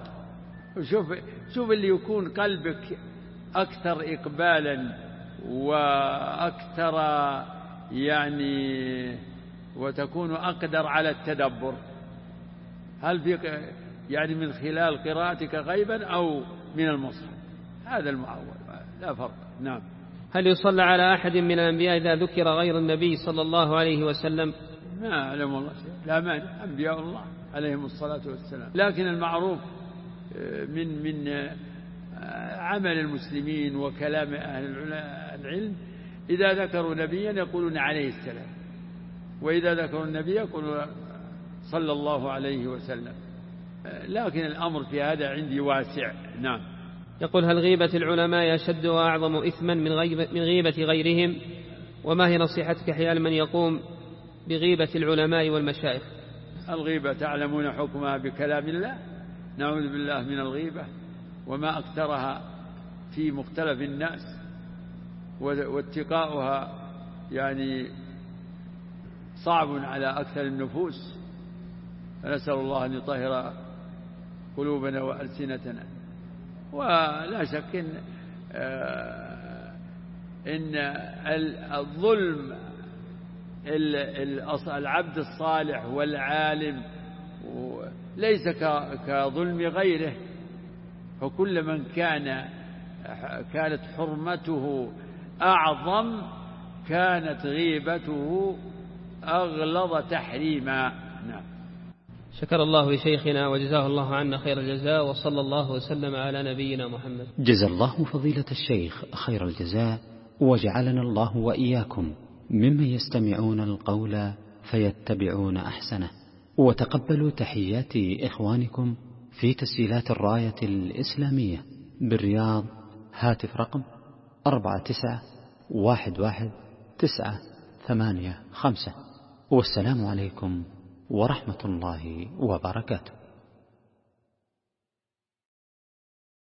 شوف اللي يكون قلبك أكثر إقبالا وأكثر يعني وتكون أقدر على التدبر، هل في يعني من خلال قراءتك غيبا أو من المصحف، هذا المعول، لا فرق. نعم. هل يصلى على أحد من الأنبياء إذا ذكر غير النبي صلى الله عليه وسلم؟ ما أعلم والله شيء، لا مانع، أنبياء الله عليهم الصلاة والسلام، لكن المعروف من عمل المسلمين وكلام أهل العلم، إذا ذكروا نبيا يقولون عليه السلام، وإذا ذكروا النبي يقولون صلى الله عليه وسلم. لكن الأمر في هذا عندي واسع. نعم. يقول: هل غيبة العلماء أشد وأعظم إثما من غيبة غيرهم؟ وما هي نصيحتك حيال من يقوم بغيبة العلماء والمشايخ؟ الغيبة تعلمون حكمها بكلام الله، نعوذ بالله من الغيبة، وما أكثرها في مختلف الناس، واتقاؤها يعني صعب على أكثر النفوس. نسأل الله أن يطهر قلوبنا وألسنتنا. ولا شك إن الظلم العبد الصالح والعالم ليس كظلم غيره، فكل من كانت حرمته أعظم كانت غيبته أغلظ تحريما. نعم. شكر الله لشيخنا وجزاه الله عنا خير الجزاء، وصلى الله وسلم على نبينا محمد. جزا الله فضيلة الشيخ خير الجزاء، وجعلنا الله وإياكم ممن يستمعون القول فيتبعون أحسنه. وتقبلوا تحيات إخوانكم في تسجيلات الراية الإسلامية بالرياض، هاتف رقم 49111985. والسلام عليكم ورحمة الله وبركاته.